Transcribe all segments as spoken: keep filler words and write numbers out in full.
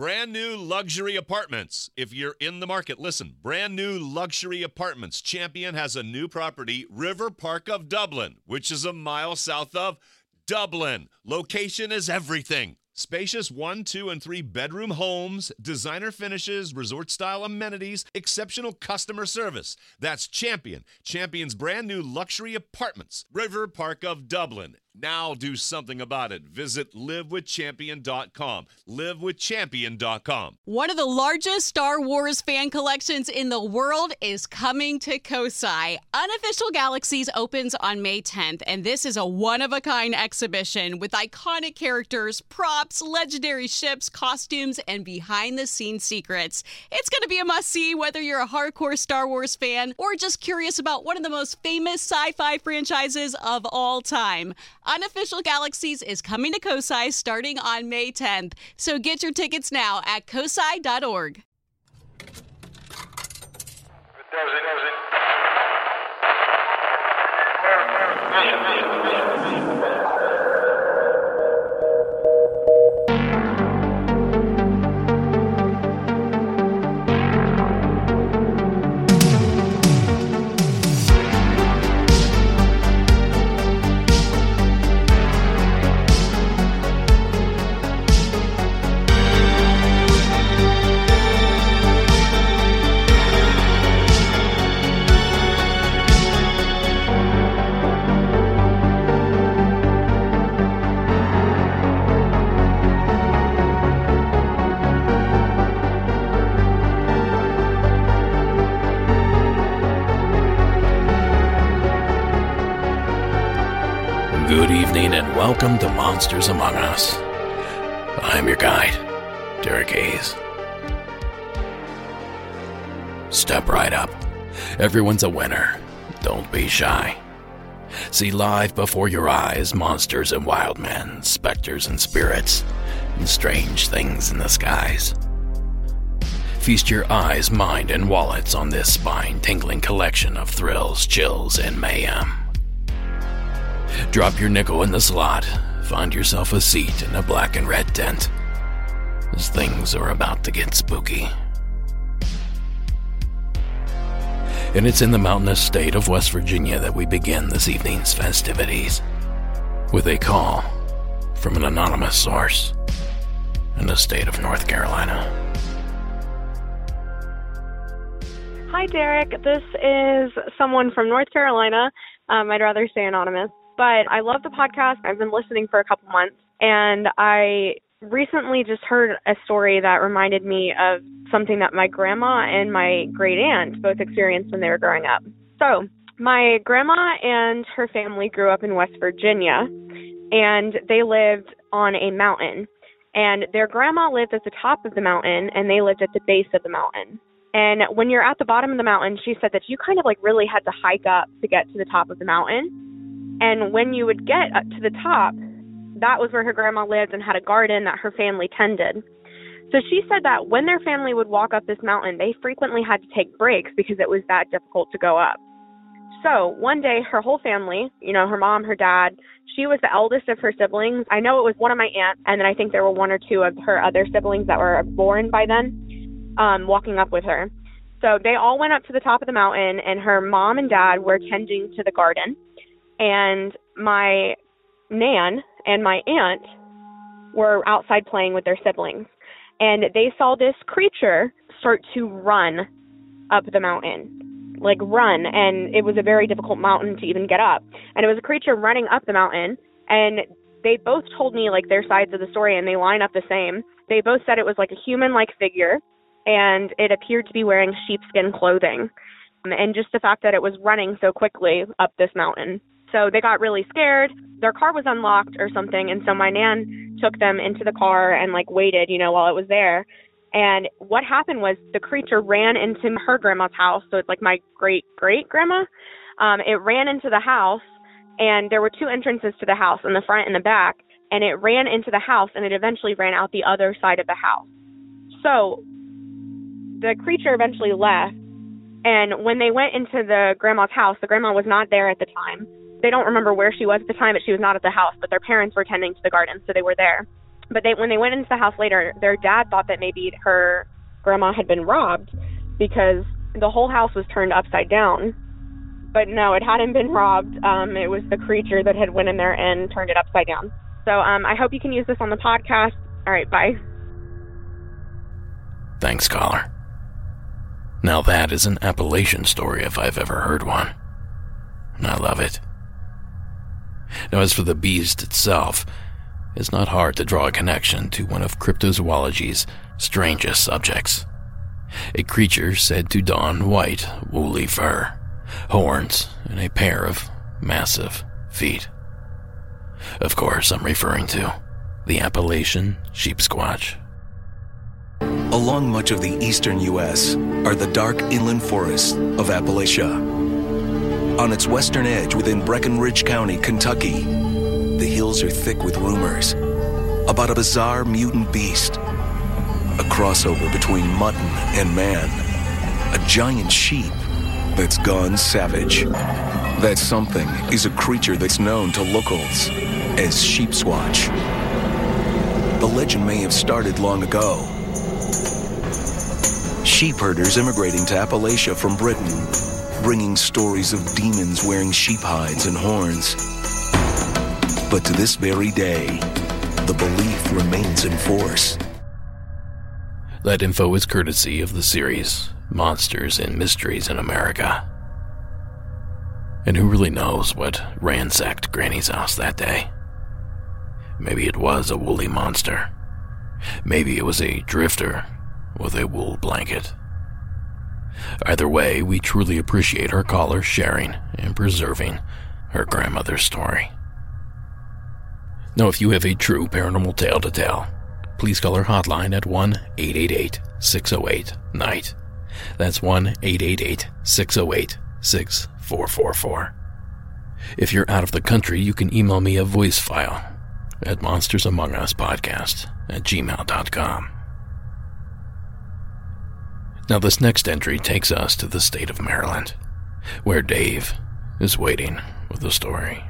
Brand new luxury apartments. If you're in the market, listen. Brand new luxury apartments. Champion has a new property, River Park of Dublin, which is a mile south of Dublin. Location is everything. Spacious one, two, and three bedroom homes, designer finishes, resort-style amenities, exceptional customer service. That's Champion. Champion's brand new luxury apartments. River Park of Dublin. Now do something about it. Visit live with champion dot com. live with champion dot com. One of the largest Star Wars fan collections in the world is coming to Kosai. Unofficial Galaxies opens on May tenth, and this is a one-of-a-kind exhibition with iconic characters, props, legendary ships, costumes, and behind-the-scenes secrets. It's going to be a must-see whether you're a hardcore Star Wars fan or just curious about one of the most famous sci-fi franchises of all time. Unofficial Galaxies is coming to Kosai starting on May tenth, so get your tickets now at kosai dot org. Good evening and welcome to Monsters Among Us. I'm your guide, Derek Hayes. Step right up. Everyone's a winner. Don't be shy. See live before your eyes monsters and wild men, specters and spirits, and strange things in the skies. Feast your eyes, mind, and wallets on this spine-tingling collection of thrills, chills, and mayhem. Drop your nickel in the slot, find yourself a seat in a black and red tent, as things are about to get spooky. And it's in the mountainous state of West Virginia that we begin this evening's festivities, with a call from an anonymous source in the state of North Carolina. Hi, Derek. This is someone from North Carolina. Um, I'd rather stay anonymous. But I love the podcast. I've been listening for a couple months, and I recently just heard a story that reminded me of something that my grandma and my great aunt both experienced when they were growing up. So my grandma and her family grew up in West Virginia, and they lived on a mountain. And their grandma lived at the top of the mountain, and they lived at the base of the mountain. And when you're at the bottom of the mountain, she said that you kind of like really had to hike up to get to the top of the mountain. And when you would get up to the top, that was where her grandma lived and had a garden that her family tended. So she said that when their family would walk up this mountain, they frequently had to take breaks because it was that difficult to go up. So one day, her whole family, you know, her mom, her dad, she was the eldest of her siblings. I know it was one of my aunts, and then I think there were one or two of her other siblings that were born by then, um, walking up with her. So they all went up to the top of the mountain, and her mom and dad were tending to the garden. And my nan and my aunt were outside playing with their siblings. And they saw this creature start to run up the mountain, like run. And it was a very difficult mountain to even get up. And it was a creature running up the mountain. And they both told me like their sides of the story, and they line up the same. They both said it was like a human-like figure, and it appeared to be wearing sheepskin clothing. And just the fact that it was running so quickly up this mountain. So they got really scared. Their car was unlocked or something. And so my nan took them into the car and like waited, you know, while it was there. And what happened was the creature ran into her grandma's house. So it's like my great great grandma. Um, it ran into the house, and there were two entrances to the house, in the front and the back. And it ran into the house, and it eventually ran out the other side of the house. So the creature eventually left. And when they went into the grandma's house, the grandma was not there at the time. They don't remember where she was at the time, but she was not at the house. But their parents were tending to the garden, so they were there. But they when they went into the house later, their dad thought that maybe her grandma had been robbed because the whole house was turned upside down. But no, it hadn't been robbed. Um, it was the creature that had went in there and turned it upside down. So um, I hope you can use this on the podcast. All right, bye. Thanks, caller. Now that is an Appalachian story if I've ever heard one. And I love it. Now as for the beast itself, it's not hard to draw a connection to one of cryptozoology's strangest subjects. A creature said to don white, woolly fur, horns, and a pair of massive feet. Of course, I'm referring to the Appalachian sheep squatch. Along much of the eastern U S are the dark inland forests of Appalachia. On its western edge within Breckinridge County, Kentucky, the hills are thick with rumors about a bizarre mutant beast, a crossover between mutton and man, a giant sheep that's gone savage. That something is a creature that's known to locals as Sheep Squatch. The legend may have started long ago. Sheep herders immigrating to Appalachia from Britain, bringing stories of demons wearing sheep hides and horns. But to this very day, the belief remains in force. That info is courtesy of the series Monsters and Mysteries in America. And who really knows what ransacked Granny's house that day? Maybe it was a woolly monster. Maybe it was a drifter with a wool blanket. Either way, we truly appreciate our caller sharing and preserving her grandmother's story. Now, if you have a true paranormal tale to tell, please call our hotline at one eight eight eight, six oh eight, N I G H T. That's one eight eight eight, six oh eight, six four four four. If you're out of the country, you can email me a voice file at monstersamonguspodcast at gmail dot com. Now, this next entry takes us to the state of Maryland, where Dave is waiting with the story.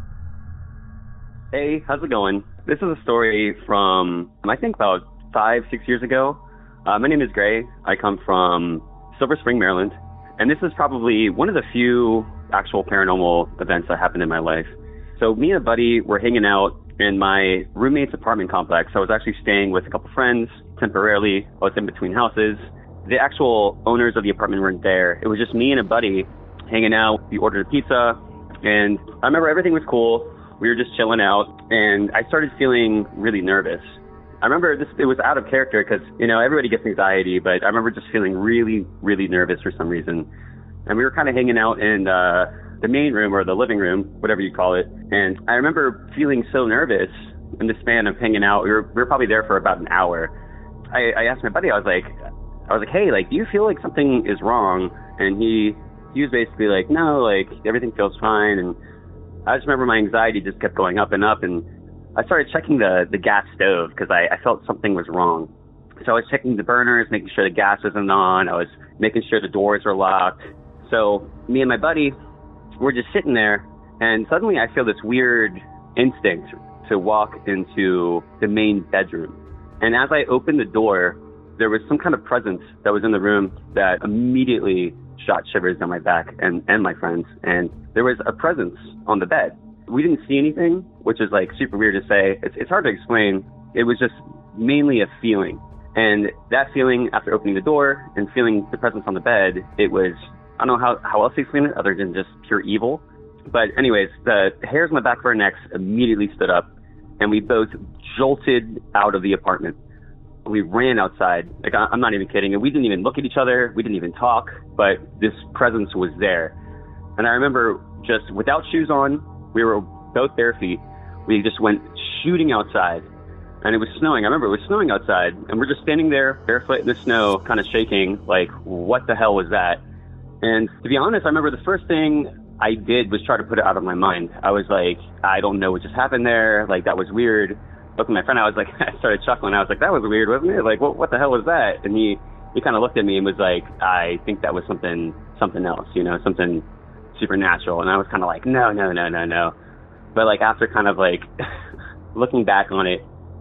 Hey, how's it going? This is a story from, I think, about five, six years ago. Uh, my name is Gray. I come from Silver Spring, Maryland. And this is probably one of the few actual paranormal events that happened in my life. So me and a buddy were hanging out in my roommate's apartment complex. I was actually staying with a couple friends temporarily. I was in between houses. The actual owners of the apartment weren't there. It was just me and a buddy hanging out. We ordered a pizza, and I remember everything was cool. We were just chilling out, and I started feeling really nervous. I remember this, it was out of character because, you know, everybody gets anxiety, but I remember just feeling really, really nervous for some reason. And we were kind of hanging out in uh, the main room or the living room, whatever you call it. And I remember feeling so nervous in the span of hanging out. We were, we were probably there for about an hour. I, I asked my buddy, I was like, I was like, hey, like, do you feel like something is wrong? And he, he was basically like, no, like, everything feels fine. And I just remember my anxiety just kept going up and up, and I started checking the, the gas stove because I, I felt something was wrong. So I was checking the burners, making sure the gas wasn't on. I was making sure the doors were locked. So me and my buddy were just sitting there, and suddenly I feel this weird instinct to walk into the main bedroom. And as I opened the door, there was some kind of presence that was in the room that immediately shot shivers down my back and, and my friends. And there was a presence on the bed. We didn't see anything, which is like super weird to say. It's, it's hard to explain. It was just mainly a feeling. And that feeling after opening the door and feeling the presence on the bed, it was, I don't know how, how else to explain it other than just pure evil. But anyways, the hairs on the back of our necks immediately stood up, and we both jolted out of the apartment. We ran outside. Like, I'm not even kidding. And we didn't even look at each other. We didn't even talk, but this presence was there. And I remember just without shoes on, we were both bare feet. We just went shooting outside, and it was snowing. I remember it was snowing outside, and we're just standing there barefoot in the snow, kind of shaking, like, what the hell was that? And to be honest, I remember the first thing I did was try to put it out of my mind. I was like, I don't know what just happened there. Like, that was weird. Looked at my friend, I was like, I started chuckling. I was like, that was weird, wasn't it? Like, what, what the hell was that? And he, he kind of looked at me and was like, I think that was something, something else, you know, something supernatural. And I was kind of like, no, no, no, no, no. But like, after kind of like looking back on it,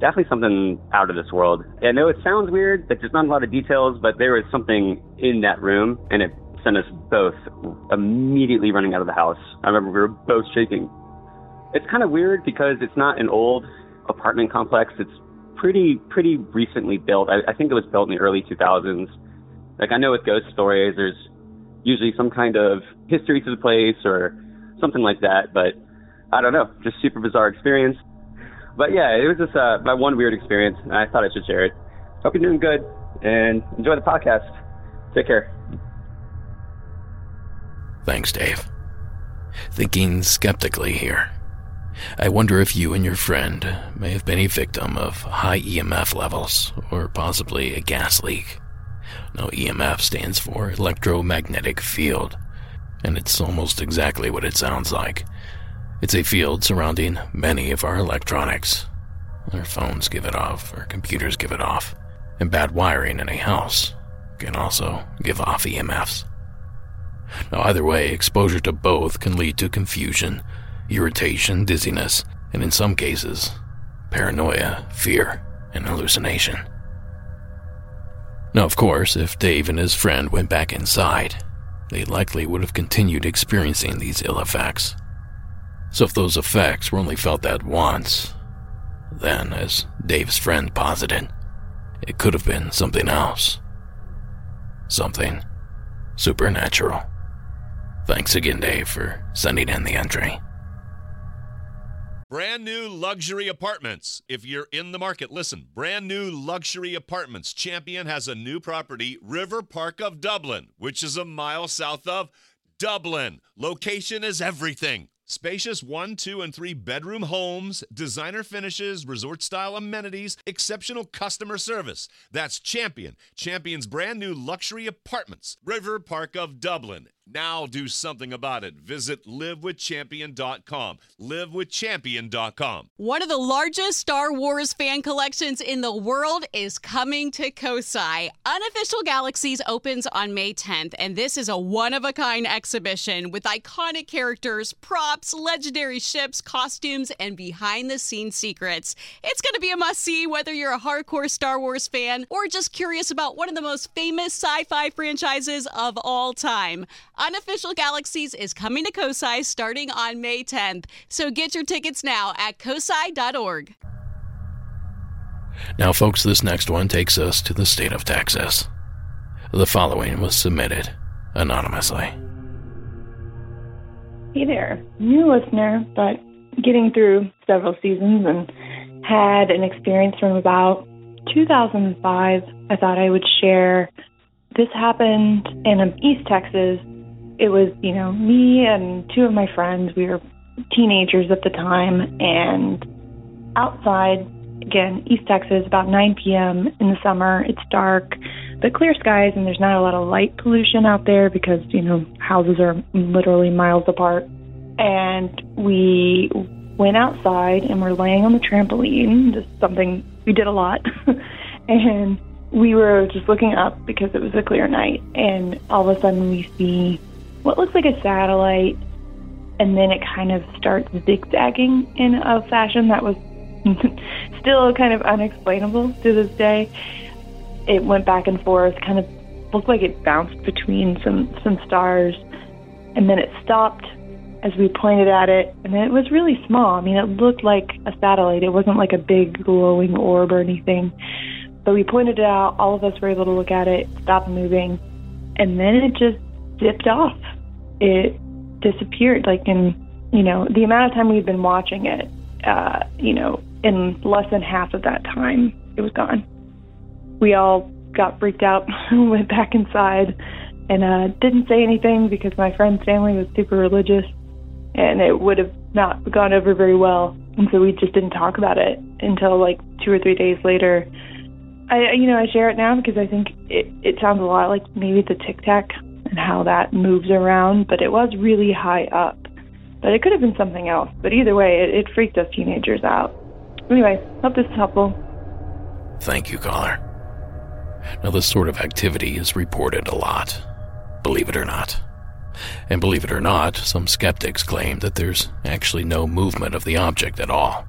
definitely something out of this world. I know it sounds weird, that there's not a lot of details, but there was something in that room, and it sent us both immediately running out of the house. I remember we were both shaking. It's kind of weird because it's not an old apartment complex. It's pretty pretty recently built. I, I think it was built in the early two thousands. Like, I know with ghost stories, there's usually some kind of history to the place or something like that, but I don't know, just super bizarre experience. But yeah, it was just uh, my one weird experience, and I thought I should share it. Hope you're doing good, and enjoy the podcast. Take care. Thanks, Dave. Thinking skeptically here, I wonder if you and your friend may have been a victim of high E M F levels, or possibly a gas leak. Now, E M F stands for electromagnetic field, and it's almost exactly what it sounds like. It's a field surrounding many of our electronics. Our phones give it off, our computers give it off, and bad wiring in a house can also give off E M Fs. Now, either way, exposure to both can lead to confusion, irritation, dizziness, and in some cases, paranoia, fear, and hallucination. Now, of course, if Dave and his friend went back inside, they likely would have continued experiencing these ill effects. So if those effects were only felt that once, then, as Dave's friend posited, it could have been something else. Something supernatural. Thanks again, Dave, for sending in the entry. Brand new luxury apartments. If you're in the market, listen. Brand new luxury apartments. Champion has a new property, River Park of Dublin, which is a mile south of Dublin. Location is everything. Spacious one, two, and three bedroom homes, designer finishes, resort-style amenities, exceptional customer service. That's Champion. Champion's brand new luxury apartments, River Park of Dublin. Now do something about it. Visit live with champion dot com. live with champion dot com. One of the largest Star Wars fan collections in the world is coming to Kosai. Unofficial Galaxies opens on May tenth, and this is a one-of-a-kind exhibition with iconic characters, props, legendary ships, costumes, and behind-the-scenes secrets. It's going to be a must-see whether you're a hardcore Star Wars fan or just curious about one of the most famous sci-fi franchises of all time. Unofficial Galaxies is coming to Kosai starting on May tenth, so get your tickets now at kosai dot org. Now, folks, this next one takes us to the state of Texas. The following was submitted anonymously. Hey there, new listener, but getting through several seasons and had an experience from about two thousand five. I thought I would share. This happened in East Texas. It was, you know, me and two of my friends. We were teenagers at the time, and outside, again, East Texas, about nine p.m. in the summer. It's dark, but clear skies, and there's not a lot of light pollution out there because, you know, houses are literally miles apart. And we went outside, and we're laying on the trampoline, just something we did a lot, and we were just looking up because it was a clear night, and all of a sudden we see what looks like a satellite, and then it kind of starts zigzagging in a fashion that was still kind of unexplainable to this day. It went back and forth, kind of looked like it bounced between some, some stars, and then it stopped as we pointed at it, and then it was really small. I mean, it looked like a satellite. It wasn't like a big glowing orb or anything. But we pointed it out, all of us were able to look at it, stop moving, and then it just dipped off. It disappeared, like in, you know, the amount of time we've been watching it, uh, you know, in less than half of that time, it was gone. We all got freaked out, went back inside, and uh, didn't say anything because my friend's family was super religious, and it would have not gone over very well. And so we just didn't talk about it until like two or three days later. I, you know, I share it now because I think it, it sounds a lot like maybe the Tic Tac and how that moves around, but it was really high up. But it could have been something else. But either way, it, it freaked us teenagers out. Anyway, hope this is helpful. Thank you, caller. Now, this sort of activity is reported a lot, believe it or not. And believe it or not, some skeptics claim that there's actually no movement of the object at all.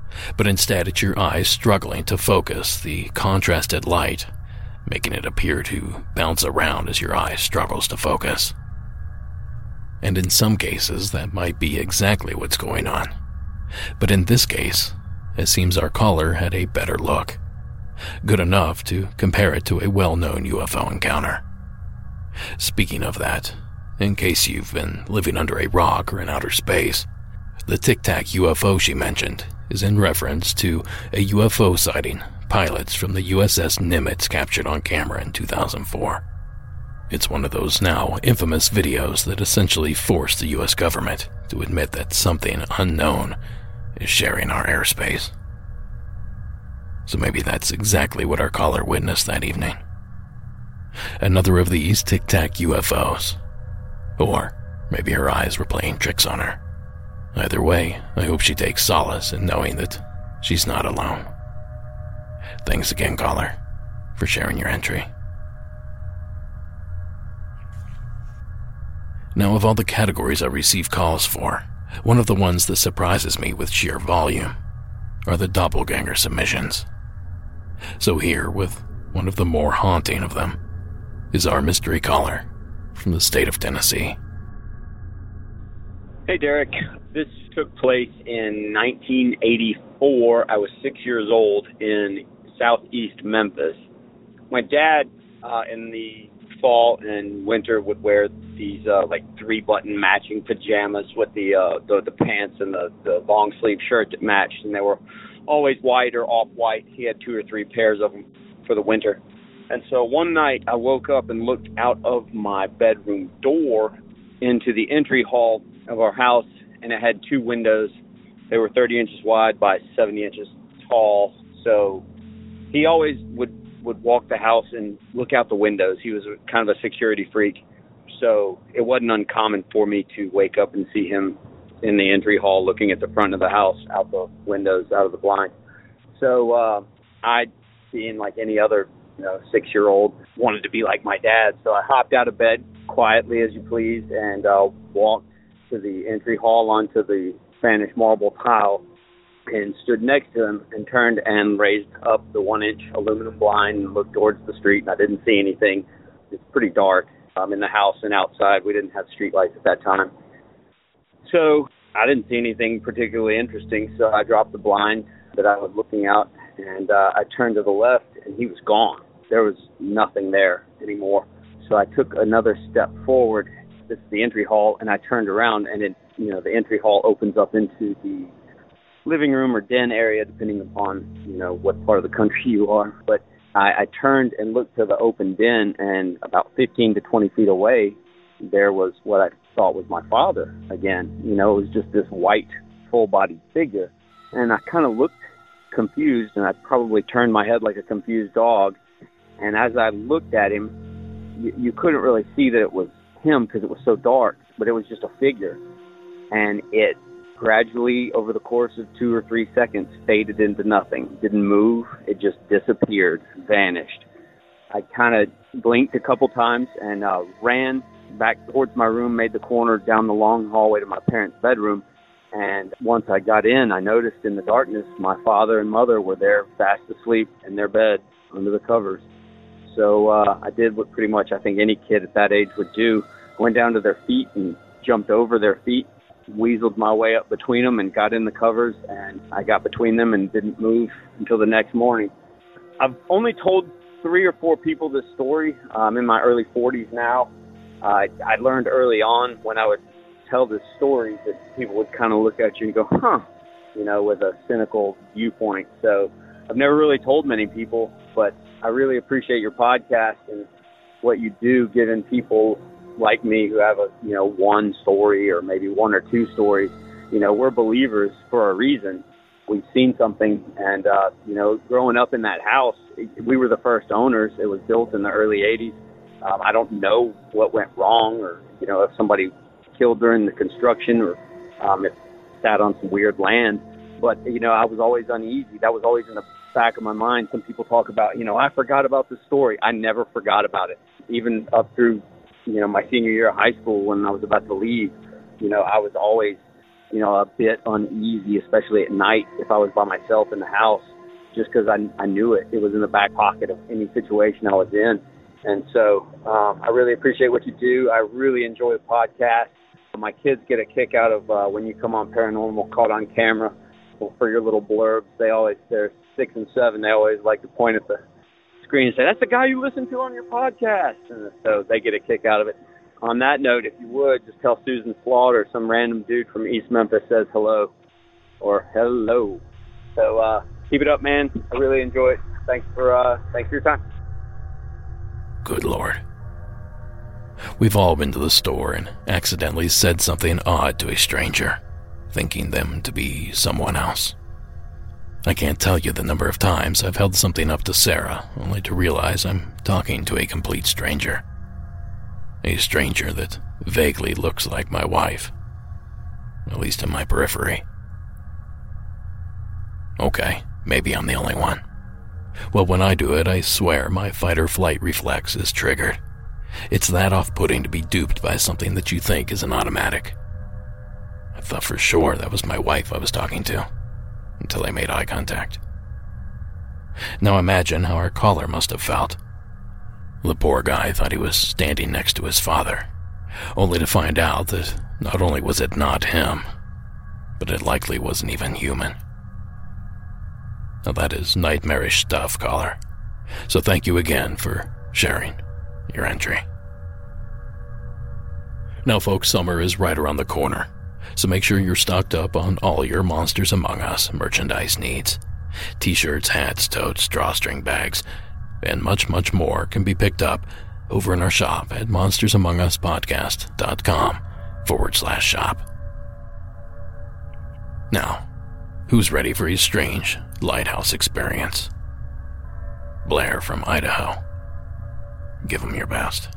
but instead it's your eyes struggling to focus the contrasted light, making it appear to bounce around as your eye struggles to focus. And in some cases, that might be exactly what's going on. But in this case, it seems our caller had a better look, good enough to compare it to a well-known U F O encounter. Speaking of that, in case you've been living under a rock or in outer space, the Tic Tac U F O she mentioned is in reference to a U F O sighting pilots from the U S S Nimitz captured on camera in two thousand four. It's one of those now infamous videos that essentially forced the U S government to admit that something unknown is sharing our airspace. So maybe that's exactly what our caller witnessed that evening. Another of these Tic Tac U F Os. Or maybe her eyes were playing tricks on her. Either way, I hope she takes solace in knowing that she's not alone. Thanks again, caller, for sharing your entry. Now, of all the categories I receive calls for, one of the ones that surprises me with sheer volume are the doppelganger submissions. So here, with one of the more haunting of them, is our mystery caller from the state of Tennessee. Hey, Derek. This took place in nineteen eighty-four. I was six years old in southeast Memphis. My dad, uh, in the fall and winter, would wear these uh, like three-button matching pajamas with the, uh, the the pants and the, the long-sleeve shirt that matched, and they were always white or off-white. He had two or three pairs of them for the winter. And so one night I woke up and looked out of my bedroom door into the entry hall of our house, and it had two windows. They were thirty inches wide by seventy inches tall. So he always would, would walk the house and look out the windows. He was kind of a security freak. So it wasn't uncommon for me to wake up and see him in the entry hall looking at the front of the house, out the windows, out of the blind. So uh, I, being like any other you know, six-year-old, wanted to be like my dad. So I hopped out of bed quietly as you please and uh, walked to the entry hall onto the Spanish marble tile and stood next to him and turned and raised up the one-inch aluminum blind and looked towards the street, and I didn't see anything. It's pretty dark um, in the house and outside. We didn't have street lights at that time. So I didn't see anything particularly interesting, so I dropped the blind that I was looking out, and uh, I turned to the left, and he was gone. There was nothing there anymore. So I took another step forward. This is the entry hall, and I turned around, and it, you know, the entry hall opens up into the living room or den area, depending upon, you know, what part of the country you are. But I, I turned and looked to the open den, and about fifteen to twenty feet away, there was what I thought was my father again. You know, it was just this white, full-bodied figure. And I kind of looked confused, and I probably turned my head like a confused dog. And as I looked at him, you, you couldn't really see that it was him because it was so dark, but it was just a figure. And it gradually, over the course of two or three seconds, faded into nothing. Didn't move. It just disappeared, vanished. I kind of blinked a couple times and uh, ran back towards my room, made the corner down the long hallway to my parents' bedroom. And once I got in, I noticed in the darkness my father and mother were there fast asleep in their bed under the covers. So uh, I did what pretty much I think any kid at that age would do. Went down to their feet and jumped over their feet, weaseled my way up between them and got in the covers, and I got between them and didn't move until the next morning. I've only told three or four people this story. I'm in my early forties now. Uh, I learned early on when I would tell this story that people would kind of look at you and go, huh, you know, with a cynical viewpoint. So I've never really told many people, but I really appreciate your podcast and what you do, giving people like me who have a, you know, one story or maybe one or two stories. You know, we're believers for a reason. We've seen something, and, uh, you know, growing up in that house, we were the first owners. It was built in the early eighties. Um, I don't know what went wrong or, you know, if somebody killed during the construction or um, it sat on some weird land. But, you know, I was always uneasy. That was always in the back of my mind. Some people talk about, you know, I forgot about the story. I never forgot about it. Even up through, you know, my senior year of high school when I was about to leave, you know, I was always you know, a bit uneasy, especially at night if I was by myself in the house, just because I, I knew it. It was in the back pocket of any situation I was in. And so um, I really appreciate what you do. I really enjoy the podcast. My kids get a kick out of uh, when you come on Paranormal Caught on Camera for your little blurbs. They always, they're six and seven, they always like to point at the screen and say, "That's the guy you listen to on your podcast." And so they get a kick out of it. On that note, if you would, just tell Susan Slaughter, some random dude from East Memphis says hello, or hello. So uh, keep it up, man. I really enjoy it. Thanks for uh, thanks for your time. Good Lord. We've all been to the store and accidentally said something odd to a stranger, thinking them to be someone else. I can't tell you the number of times I've held something up to Sarah, only to realize I'm talking to a complete stranger. A stranger that vaguely looks like my wife, at least in my periphery. Okay, maybe I'm the only one. Well, when I do it, I swear my fight-or-flight reflex is triggered. It's that off-putting to be duped by something that you think is an automatic. I thought for sure that was my wife I was talking to, until I made eye contact. Now imagine how our caller must have felt. The poor guy thought he was standing next to his father, only to find out that not only was it not him, but it likely wasn't even human. Now that is nightmarish stuff, caller. So thank you again for sharing your entry. Now, folks, summer is right around the corner, so make sure you're stocked up on all your Monsters Among Us merchandise needs. T-shirts, hats, totes, drawstring bags, and much, much more can be picked up over in our shop at monstersamonguspodcast.com forward slash shop. Now, who's ready for a strange lighthouse experience? Blair from Idaho. Give him your best.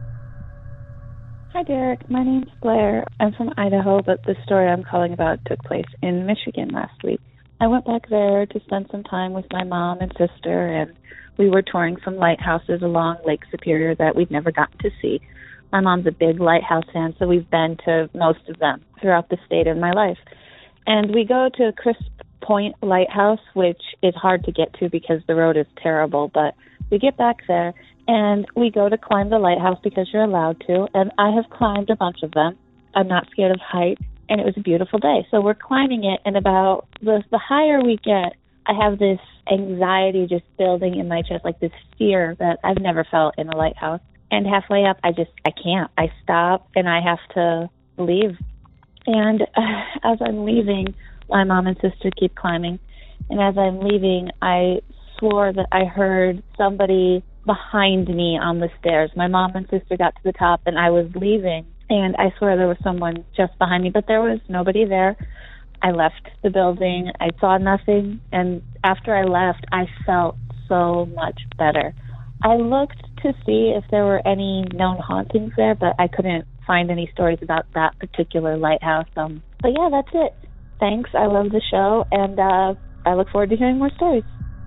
Hi, Derek. My name's Blair. I'm from Idaho, but the story I'm calling about took place in Michigan last week. I went back there to spend some time with my mom and sister, and we were touring some lighthouses along Lake Superior that we'd never gotten to see. My mom's a big lighthouse fan, so we've been to most of them throughout the state of my life. And we go to Crisp Point Lighthouse, which is hard to get to because the road is terrible, but we get back there, and we go to climb the lighthouse because you're allowed to, and I have climbed a bunch of them. I'm not scared of height, and it was a beautiful day. So we're climbing it, and about the, the higher we get, I have this anxiety just building in my chest, like this fear that I've never felt in a lighthouse. And halfway up, I just, I can't. I stop, and I have to leave. And uh, as I'm leaving, my mom and sister keep climbing, and as I'm leaving, I swore that I heard somebody behind me on the stairs. My mom and sister got to the top, and I was leaving, and I swear there was someone just behind me, but there was nobody there. I left the building. I saw nothing, and after I left, I felt so much better. I looked to see if there were any known hauntings there, but I couldn't find any stories about that particular lighthouse. Um, but yeah, that's it. Thanks. I love the show, and uh, I look forward to hearing more stories.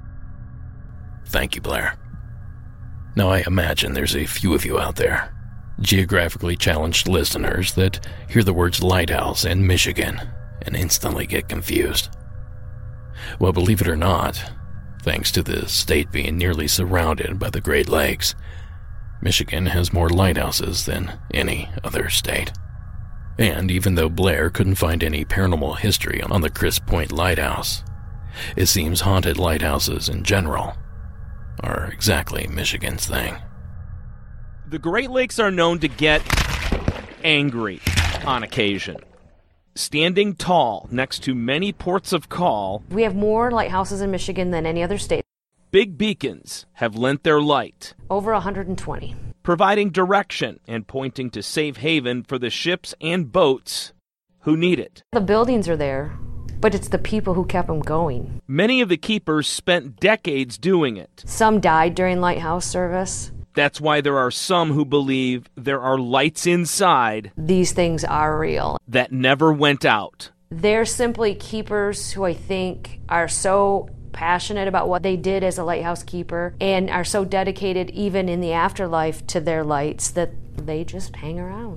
Thank you, Blair. Now, I imagine there's a few of you out there, geographically challenged listeners, that hear the words lighthouse and Michigan and instantly get confused. Well, believe it or not, thanks to the state being nearly surrounded by the Great Lakes, Michigan has more lighthouses than any other state. And even though Blair couldn't find any paranormal history on the Crisp Point Lighthouse, it seems haunted lighthouses in general are exactly Michigan's thing. The Great Lakes are known to get angry on occasion. Standing tall next to many ports of call, we have more lighthouses in Michigan than any other state. Big beacons have lent their light. Over one hundred twenty. Providing direction and pointing to safe haven for the ships and boats who need it. The buildings are there, but it's the people who kept them going. Many of the keepers spent decades doing it. Some died during lighthouse service. That's why there are some who believe there are lights inside. These things are real. That never went out. They're simply keepers who I think are so passionate about what they did as a lighthouse keeper and are so dedicated even in the afterlife to their lights that they just hang around.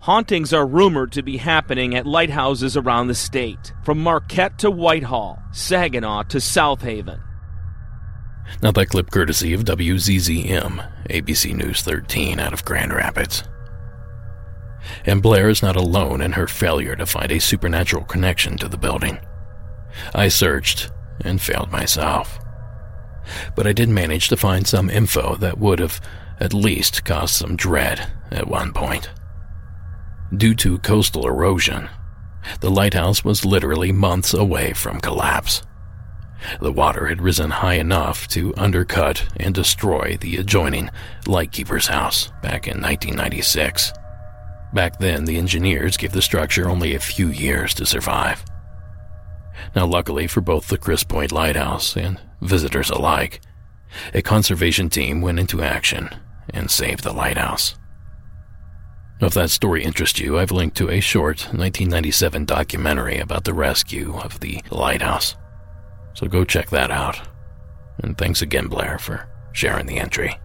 Hauntings are rumored to be happening at lighthouses around the state, from Marquette to Whitehall, Saginaw to South Haven. Now that clip courtesy of W Z Z M, A B C News thirteen out of Grand Rapids. And Blair is not alone in her failure to find a supernatural connection to the building. I searched and failed myself. But I did manage to find some info that would have at least caused some dread at one point. Due to coastal erosion, the lighthouse was literally months away from collapse. The water had risen high enough to undercut and destroy the adjoining Lightkeeper's house back in nineteen ninety-six. Back then, the engineers gave the structure only a few years to survive. Now, luckily for both the Chris Point Lighthouse and visitors alike, a conservation team went into action and saved the lighthouse. If that story interests you, I've linked to a short nineteen ninety-seven documentary about the rescue of the lighthouse. So go check that out. And thanks again, Blair, for sharing the entry.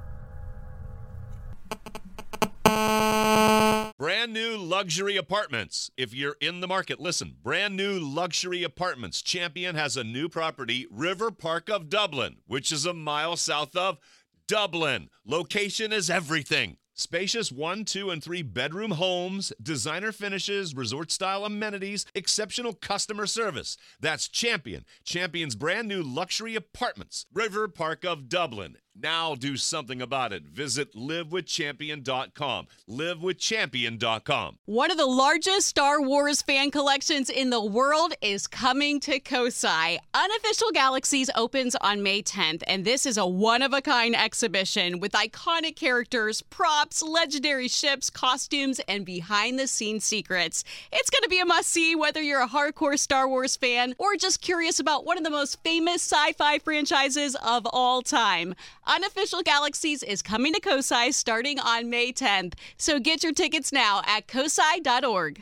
Brand new luxury apartments. If you're in the market, listen. Brand new luxury apartments. Champion has a new property, River Park of Dublin, which is a mile south of Dublin. Location is everything. Spacious one, two, and three bedroom homes, designer finishes, resort-style amenities, exceptional customer service. That's Champion. Champion's brand new luxury apartments, River Park of Dublin. Now do something about it. Visit live with champion dot com. live with champion dot com. One of the largest Star Wars fan collections in the world is coming to Kosai. Unofficial Galaxies opens on May tenth, and this is a one-of-a-kind exhibition with iconic characters, props, legendary ships, costumes, and behind-the-scenes secrets. It's going to be a must-see whether you're a hardcore Star Wars fan or just curious about one of the most famous sci-fi franchises of all time. Unofficial Galaxies is coming to Kosai starting on May tenth, so get your tickets now at kosai dot org.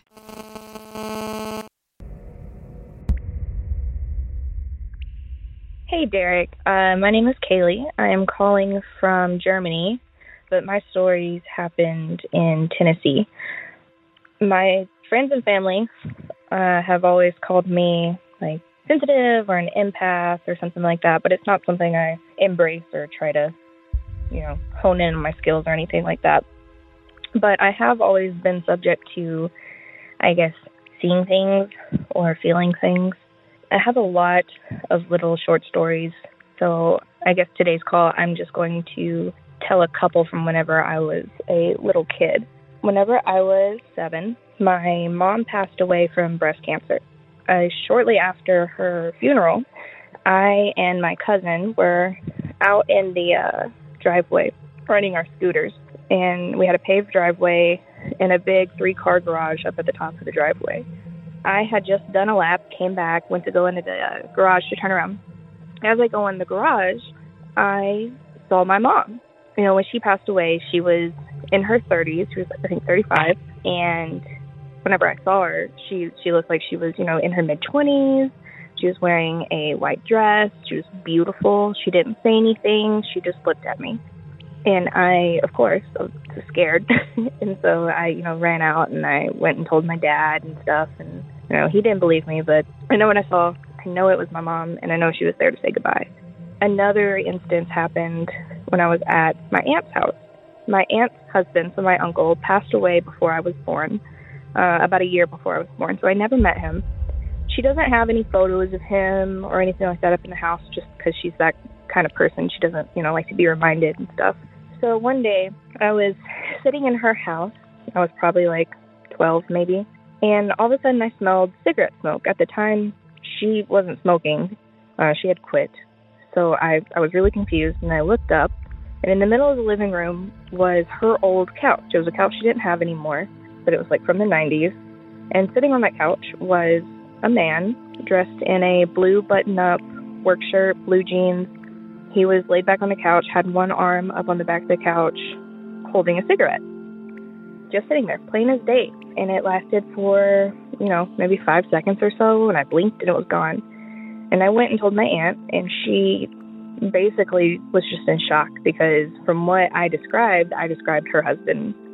Hey, Derek. Uh, my name is Kaylee. I am calling from Germany, but my stories happened in Tennessee. My friends and family uh, have always called me, like, sensitive or an empath or something like that, but it's not something I embrace or try to, you know, hone in on my skills or anything like that. But I have always been subject to, I guess, seeing things or feeling things. I have a lot of little short stories, so I guess today's call, I'm just going to tell a couple from whenever I was a little kid. Whenever I was seven, my mom passed away from breast cancer. Uh, shortly after her funeral, I and my cousin were out in the uh, driveway running our scooters, and we had a paved driveway and a big three-car garage up at the top of the driveway. I had just done a lap, came back, went to go into the uh, garage to turn around. As I go in the garage, I saw my mom. You know, when she passed away, she was in her thirties. She was, I think, thirty-five, and whenever I saw her, she she looked like she was, you know, in her mid-twenties. She was wearing a white dress. She was beautiful. She didn't say anything. She just looked at me. And I, of course, was scared. And so I, you know, ran out and I went and told my dad and stuff. And, you know, he didn't believe me. But I know when I saw, I know it was my mom, and I know she was there to say goodbye. Another instance happened when I was at my aunt's house. My aunt's husband, so my uncle, passed away before I was born. Uh, about a year before I was born, so I never met him. She doesn't have any photos of him or anything like that up in the house just because she's that kind of person. She doesn't, you know, like to be reminded and stuff. So one day, I was sitting in her house. I was probably like twelve maybe, and all of a sudden I smelled cigarette smoke. At the time, she wasn't smoking. Uh, she had quit. So I, I was really confused, and I looked up, and in the middle of the living room was her old couch. It was a couch she didn't have anymore, but it was like from the nineties. And sitting on that couch was a man dressed in a blue button-up work shirt, blue jeans. He was laid back on the couch, had one arm up on the back of the couch, holding a cigarette. Just sitting there, plain as day. And it lasted for, you know, maybe five seconds or so, and I blinked and it was gone. And I went and told my aunt, and she basically was just in shock because from what I described, I described her husband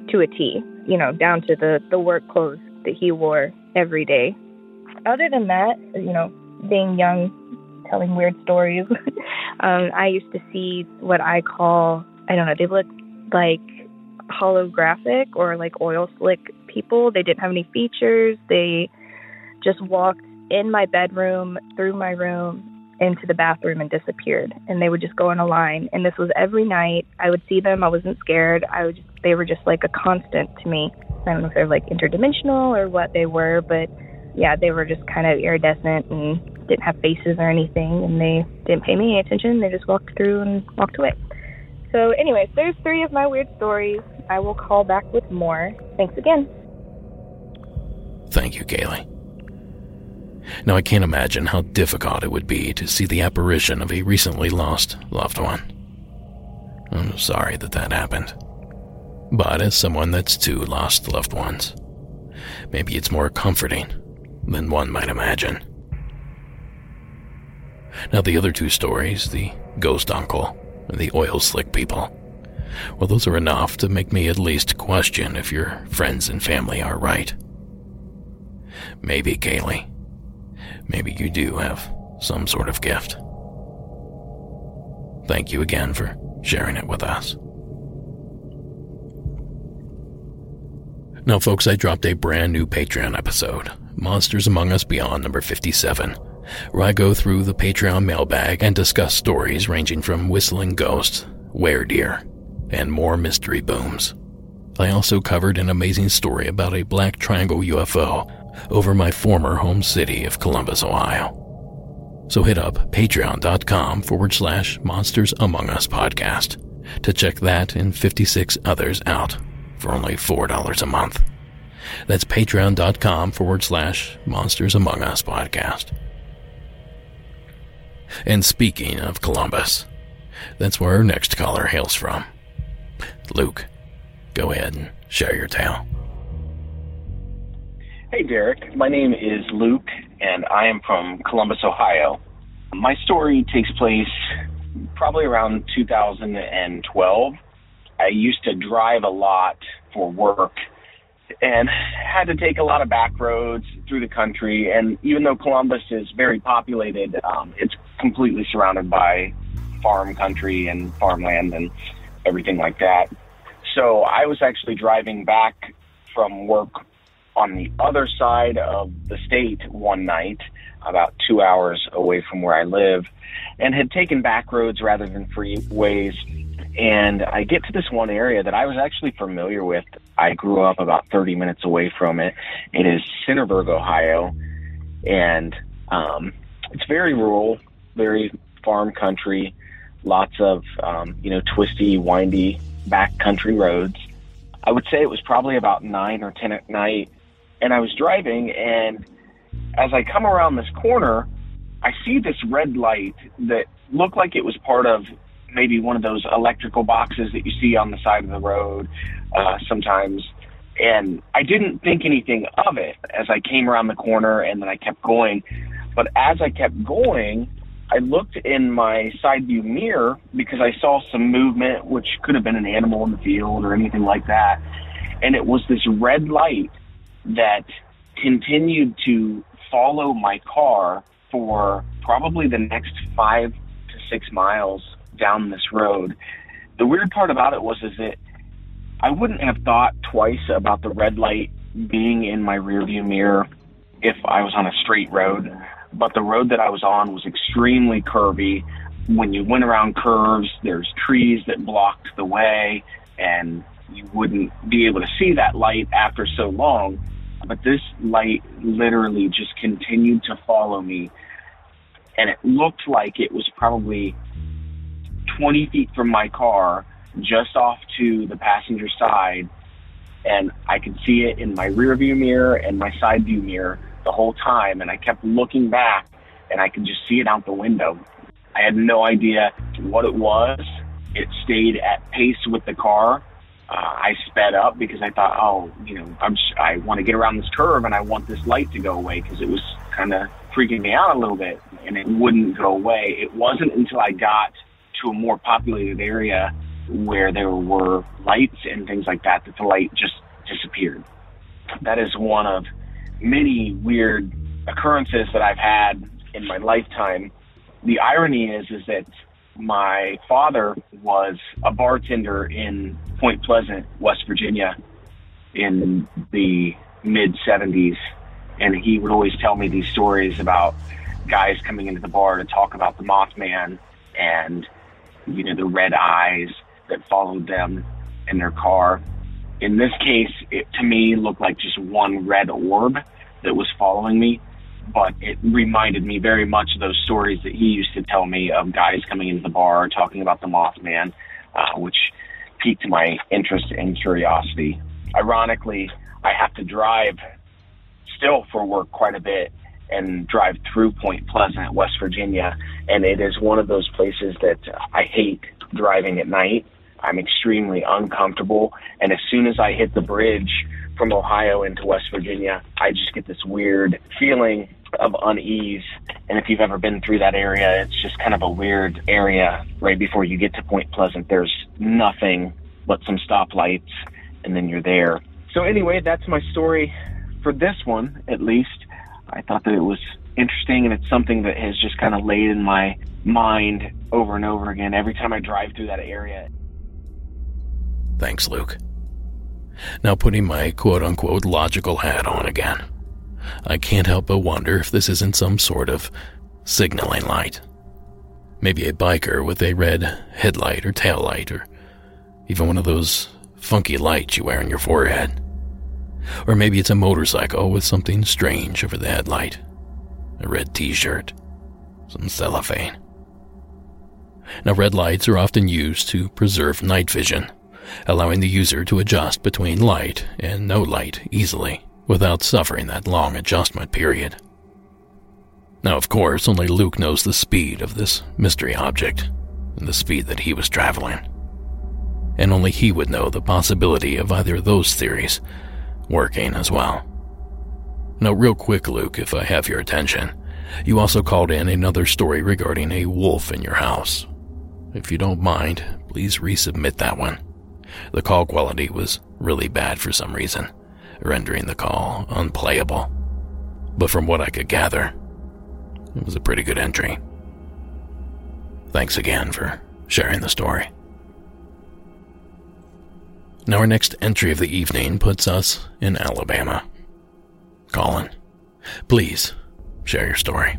to a T, you know, down to the, the work clothes that he wore every day. Other than that, you know, being young, telling weird stories, um, I used to see what I call, I don't know, they look like holographic or like oil slick people. They didn't have any features. They just walked in my bedroom, through my room, into the bathroom and disappeared. And they would just go in a line. And this was every night. I would see them. I wasn't scared. I would just, they were just like a constant to me. I don't know if they're like interdimensional or what they were, but yeah, they were just kind of iridescent and didn't have faces or anything. And they didn't pay me any attention. They just walked through and walked away. So anyways, there's three of my weird stories. I will call back with more. Thanks again. Thank you, Kaylee. Now, I can't imagine how difficult it would be to see the apparition of a recently lost loved one. I'm sorry that that happened. But as someone that's two lost loved ones, maybe it's more comforting than one might imagine. Now, the other two stories, the ghost uncle and the oil slick people, well, those are enough to make me at least question if your friends and family are right. Maybe, Kaylee, maybe you do have some sort of gift. Thank you again for sharing it with us. Now, folks, I dropped a brand new Patreon episode, Monsters Among Us Beyond number fifty-seven, where I go through the Patreon mailbag and discuss stories ranging from whistling ghosts, weredeer, and more mystery booms. I also covered an amazing story about a black triangle U F O over my former home city of Columbus, Ohio. So hit up patreon.com forward slash Monsters Among Us podcast to check that and fifty-six others out for only four dollars a month. That's patreon.com forward slash Monsters Among Us podcast. And speaking of Columbus, that's where our next caller hails from. Luke, go ahead and share your tale. Hey, Derek. My name is Luke, and I am from Columbus, Ohio. My story takes place probably around two thousand twelve. I used to drive a lot for work and had to take a lot of back roads through the country. And even though Columbus is very populated, um, it's completely surrounded by farm country and farmland and everything like that. So I was actually driving back from work on the other side of the state one night, about two hours away from where I live, and had taken back roads rather than freeways. And I get to this one area that I was actually familiar with. I grew up about thirty minutes away from it. It is Centerburg, Ohio, and um, it's very rural, very farm country, lots of, um, you know, twisty, windy backcountry roads. I would say it was probably about nine or ten at night, and I was driving, and as I come around this corner, I see this red light that looked like it was part of maybe one of those electrical boxes that you see on the side of the road uh, sometimes. And I didn't think anything of it as I came around the corner, and then I kept going. But as I kept going, I looked in my side view mirror because I saw some movement, which could have been an animal in the field or anything like that. And it was this red light that continued to follow my car for probably the next five to six miles down this road. The weird part about it was is that I wouldn't have thought twice about the red light being in my rearview mirror if I was on a straight road, but the road that I was on was extremely curvy. When you went around curves, there's trees that blocked the way, and you wouldn't be able to see that light after so long. But this light literally just continued to follow me, and it looked like it was probably twenty feet from my car, just off to the passenger side, and I could see it in my rear view mirror and my side view mirror the whole time, and I kept looking back, and I could just see it out the window. I had no idea what it was. It stayed at pace with the car. Uh, I sped up because I thought, oh, you know, I'm just, I want to get around this curve, and I want this light to go away because it was kind of freaking me out a little bit, and it wouldn't go away. It wasn't until I got to a more populated area where there were lights and things like that, that the light just disappeared. That is one of many weird occurrences that I've had in my lifetime. The irony is, is that my father was a bartender in Point Pleasant, West Virginia in the mid seventies. And he would always tell me these stories about guys coming into the bar to talk about the Mothman and, you know, the red eyes that followed them in their car. In this case, it to me looked like just one red orb that was following me, but it reminded me very much of those stories that he used to tell me of guys coming into the bar talking about the Mothman, uh, which piqued my interest and curiosity. Ironically, I have to drive still for work quite a bit and drive through Point Pleasant, West Virginia, and it is one of those places that I hate driving at night. I'm extremely uncomfortable, and as soon as I hit the bridge from Ohio into West Virginia, I just get this weird feeling of unease. And if you've ever been through that area, it's just kind of a weird area. Right before you get to Point Pleasant, there's nothing but some stoplights, and then you're there. So anyway, that's my story for this one, at least. I thought that it was interesting, and it's something that has just kind of laid in my mind over and over again every time I drive through that area. Thanks, Luke. Now putting my quote-unquote logical hat on again, I can't help but wonder if this isn't some sort of signaling light. Maybe a biker with a red headlight or taillight, or even one of those funky lights you wear on your forehead. Or maybe it's a motorcycle with something strange over the headlight. A red t-shirt, some cellophane. Now, red lights are often used to preserve night vision, allowing the user to adjust between light and no light easily without suffering that long adjustment period. Now, of course, only Luke knows the speed of this mystery object and the speed that he was traveling. And only he would know the possibility of either of those theories working as well. Now, real quick, Luke, if I have your attention, you also called in another story regarding a wolf in your house. If you don't mind, please resubmit that one. The call quality was really bad for some reason, rendering the call unplayable. But from what I could gather, it was a pretty good entry. Thanks again for sharing the story. Now, our next entry of the evening puts us in Alabama. Colin, please share your story.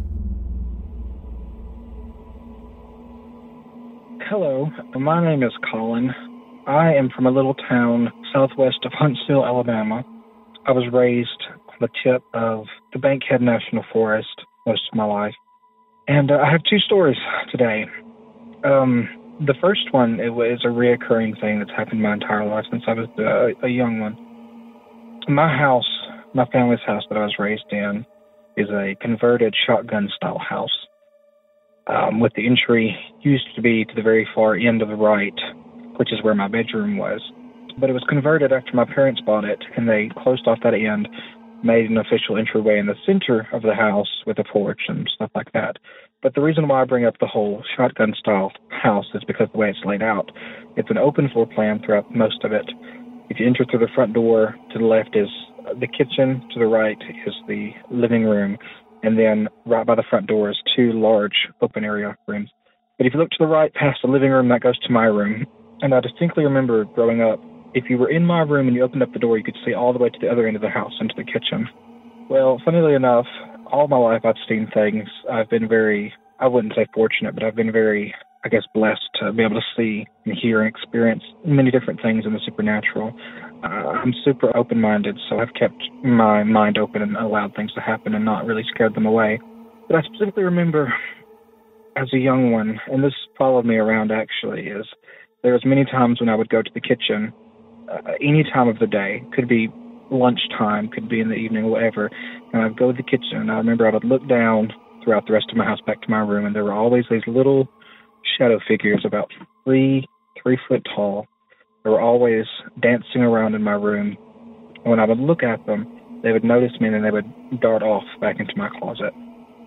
Hello, my name is Colin. I am from a little town southwest of Huntsville, Alabama. I was raised on the tip of the Bankhead National Forest most of my life. And uh, I have two stories today. Um... The first one, it was a reoccurring thing that's happened my entire life since I was uh, a young one. My house, my family's house that I was raised in, is a converted shotgun-style house, um, with the entry used to be to the very far end of the right, which is where my bedroom was. But it was converted after my parents bought it, and they closed off that end, made an official entryway in the center of the house with a porch and stuff like that. But the reason why I bring up the whole shotgun-style house is because the way it's laid out. It's an open floor plan throughout most of it. If you enter through the front door, to the left is the kitchen, to the right is the living room, and then right by the front door is two large open area rooms. But if you look to the right past the living room, that goes to my room. And I distinctly remember growing up, if you were in my room and you opened up the door, you could see all the way to the other end of the house, into the kitchen. Well, funnily enough, all my life I've seen things. I've been very, I wouldn't say fortunate, but I've been very, I guess, blessed to be able to see and hear and experience many different things in the supernatural. Uh, I'm super open-minded, so I've kept my mind open and allowed things to happen and not really scared them away. But I specifically remember as a young one, and this followed me around actually, is there was many times when I would go to the kitchen, uh, any time of the day, could be lunchtime, could be in the evening, whatever, and I'd go to the kitchen, and I remember I would look down throughout the rest of my house back to my room, and there were always these little shadow figures about three, three foot tall. They were always dancing around in my room. And when I would look at them, they would notice me, and then they would dart off back into my closet.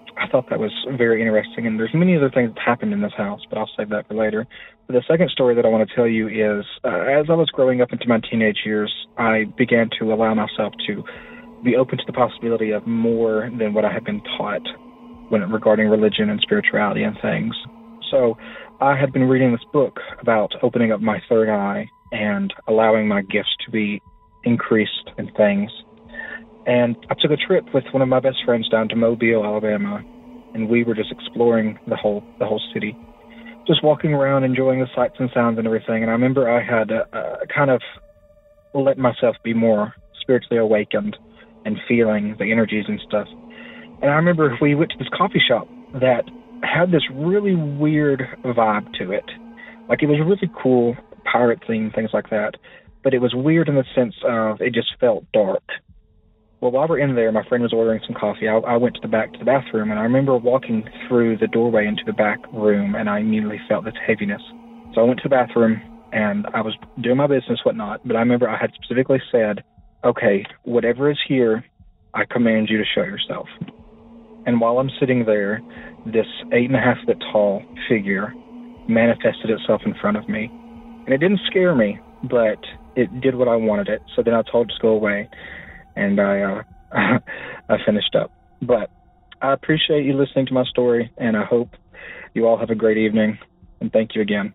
I thought that was very interesting, and there's many other things that happened in this house, but I'll save that for later. But the second story that I want to tell you is, uh, as I was growing up into my teenage years, I began to allow myself to be open to the possibility of more than what I had been taught when regarding religion and spirituality and things. So I had been reading this book about opening up my third eye and allowing my gifts to be increased in things. And I took a trip with one of my best friends down to Mobile, Alabama, and we were just exploring the whole the whole city, just walking around, enjoying the sights and sounds and everything. And I remember I had uh, uh, kind of let myself be more spiritually awakened and feeling the energies and stuff. And I remember we went to this coffee shop that had this really weird vibe to it. Like, it was really cool, pirate theme, things like that. But it was weird in the sense of it just felt dark. Well, while we're in there, my friend was ordering some coffee. I, I went to the back to the bathroom, and I remember walking through the doorway into the back room, and I immediately felt this heaviness. So I went to the bathroom, and I was doing my business, whatnot, but I remember I had specifically said, okay, whatever is here, I command you to show yourself. And while I'm sitting there, this eight and a half foot tall figure manifested itself in front of me. And it didn't scare me, but it did what I wanted it. So then I told it to go away. And I uh, I finished up. But I appreciate you listening to my story, and I hope you all have a great evening. And thank you again.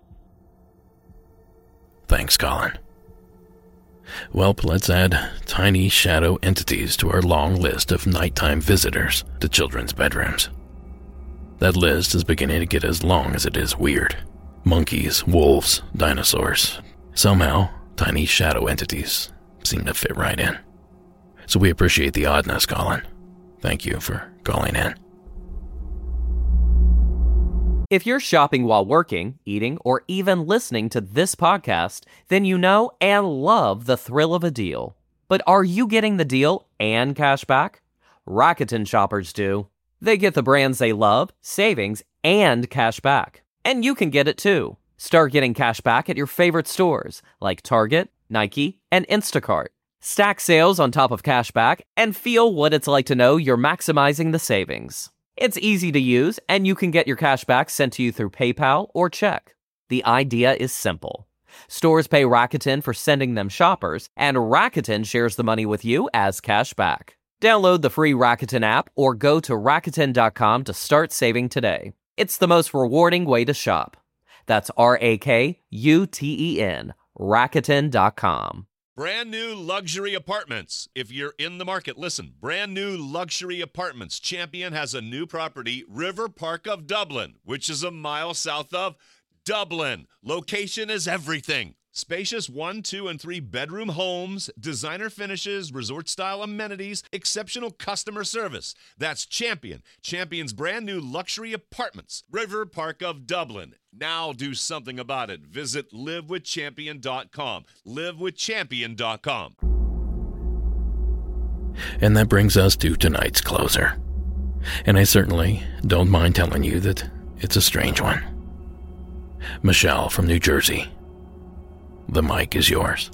Thanks, Colin. Well, let's add tiny shadow entities to our long list of nighttime visitors to children's bedrooms. That list is beginning to get as long as it is weird. Monkeys, wolves, dinosaurs. Somehow, tiny shadow entities seem to fit right in. So we appreciate the oddness, Colin. Thank you for calling in. If you're shopping while working, eating, or even listening to this podcast, then you know and love the thrill of a deal. But are you getting the deal and cash back? Rakuten shoppers do. They get the brands they love, savings, and cash back. And you can get it too. Start getting cash back at your favorite stores like Target, Nike, and Instacart. Stack sales on top of cash back and feel what it's like to know you're maximizing the savings. It's easy to use, and you can get your cash back sent to you through PayPal or check. The idea is simple. Stores pay Rakuten for sending them shoppers, and Rakuten shares the money with you as cash back. Download the free Rakuten app or go to Rakuten dot com to start saving today. It's the most rewarding way to shop. That's R A K U T E N, Rakuten dot com. Brand new luxury apartments. If you're in the market, listen. Brand new luxury apartments. Champion has a new property, River Park of Dublin, which is a mile south of Dublin. Location is everything. Spacious one, two, and three bedroom homes, designer finishes, resort-style amenities, exceptional customer service. That's Champion. Champion's brand new luxury apartments, River Park of Dublin. Now do something about it. Visit live with champion dot com. live with champion dot com. And that brings us to tonight's closer. And I certainly don't mind telling you that it's a strange one. Michelle from New Jersey. The mic is yours.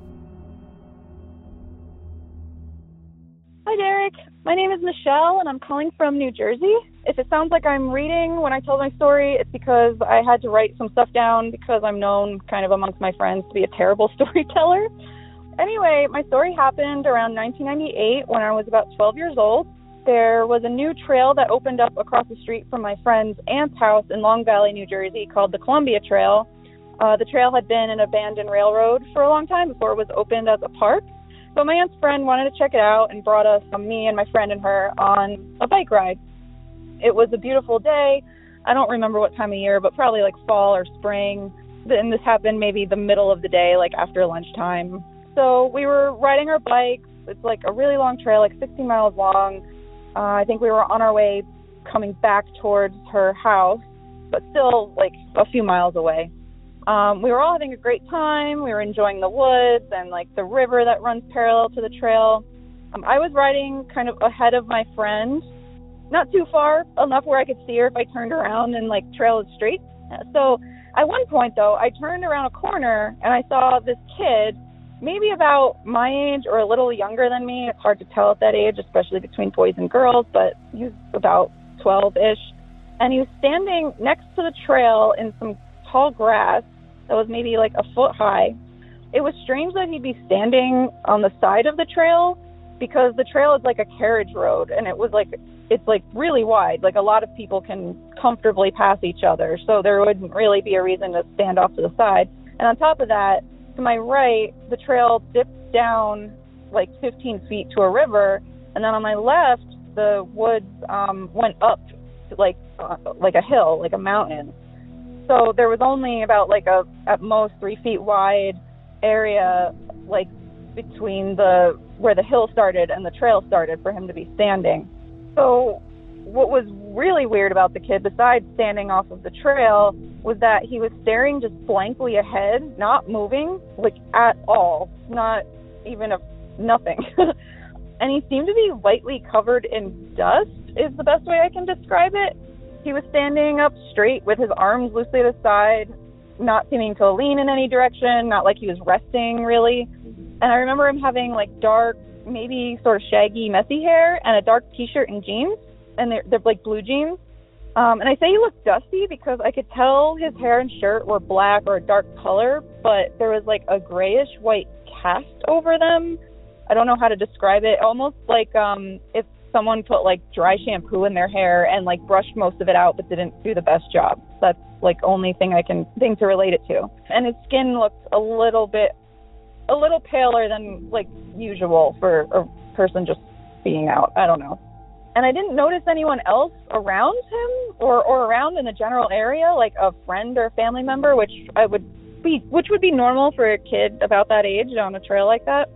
Hi, Derek. My name is Michelle, and I'm calling from New Jersey. If it sounds like I'm reading when I tell my story, it's because I had to write some stuff down because I'm known kind of amongst my friends to be a terrible storyteller. Anyway, my story happened around nineteen ninety-eight when I was about twelve years old. There was a new trail that opened up across the street from my friend's aunt's house in Long Valley, New Jersey, called the Columbia Trail. Uh, the trail had been an abandoned railroad for a long time before it was opened as a park. But my aunt's friend wanted to check it out and brought us, um, me and my friend and her, on a bike ride. It was a beautiful day. I don't remember what time of year, but probably like fall or spring. And this happened maybe the middle of the day, like after lunchtime. So we were riding our bikes. It's like a really long trail, like sixty miles long. Uh, I think we were on our way coming back towards her house, but still like a few miles away. Um, we were all having a great time. We were enjoying the woods and like the river that runs parallel to the trail. Um, I was riding kind of ahead of my friend, not too far, enough where I could see her if I turned around and like trail is straight. So at one point though, I turned around a corner and I saw this kid, maybe about my age or a little younger than me. It's hard to tell at that age, especially between boys and girls, but he was about twelve-ish, and he was standing next to the trail in some tall grass that was maybe like a foot high. It was strange that he'd be standing on the side of the trail because the trail is like a carriage road, and it was like, it's like really wide. Like a lot of people can comfortably pass each other, so there wouldn't really be a reason to stand off to the side. And on top of that, to my right, the trail dipped down like fifteen feet to a river, and then on my left, the woods um, went up to like uh, like a hill, like a mountain. So there was only about like a at most three feet wide area, like between the where the hill started and the trail started for him to be standing. So what was really weird about the kid, besides standing off of the trail, was that he was staring just blankly ahead, not moving, like at all, not even a nothing. And he seemed to be lightly covered in dust, is the best way I can describe it. He was standing up straight with his arms loosely to the side, not seeming to lean in any direction, not like he was resting, really. And I remember him having, like, dark, maybe sort of shaggy, messy hair and a dark T-shirt and jeans, and they're, they're like, blue jeans. Um, and I say he looked dusty because I could tell his hair and shirt were black or a dark color, but there was, like, a grayish-white cast over them. I don't know how to describe it. Almost like um, if someone put, like, dry shampoo in their hair and, like, brushed most of it out but didn't do the best job. That's, like, only thing I can think to relate it to. And his skin looked a little bit, a little paler than, like, usual for a person just being out. I don't know. And I didn't notice anyone else around him or, or around in the general area, like a friend or a family member, which I would be, which would be normal for a kid about that age on a trail like that.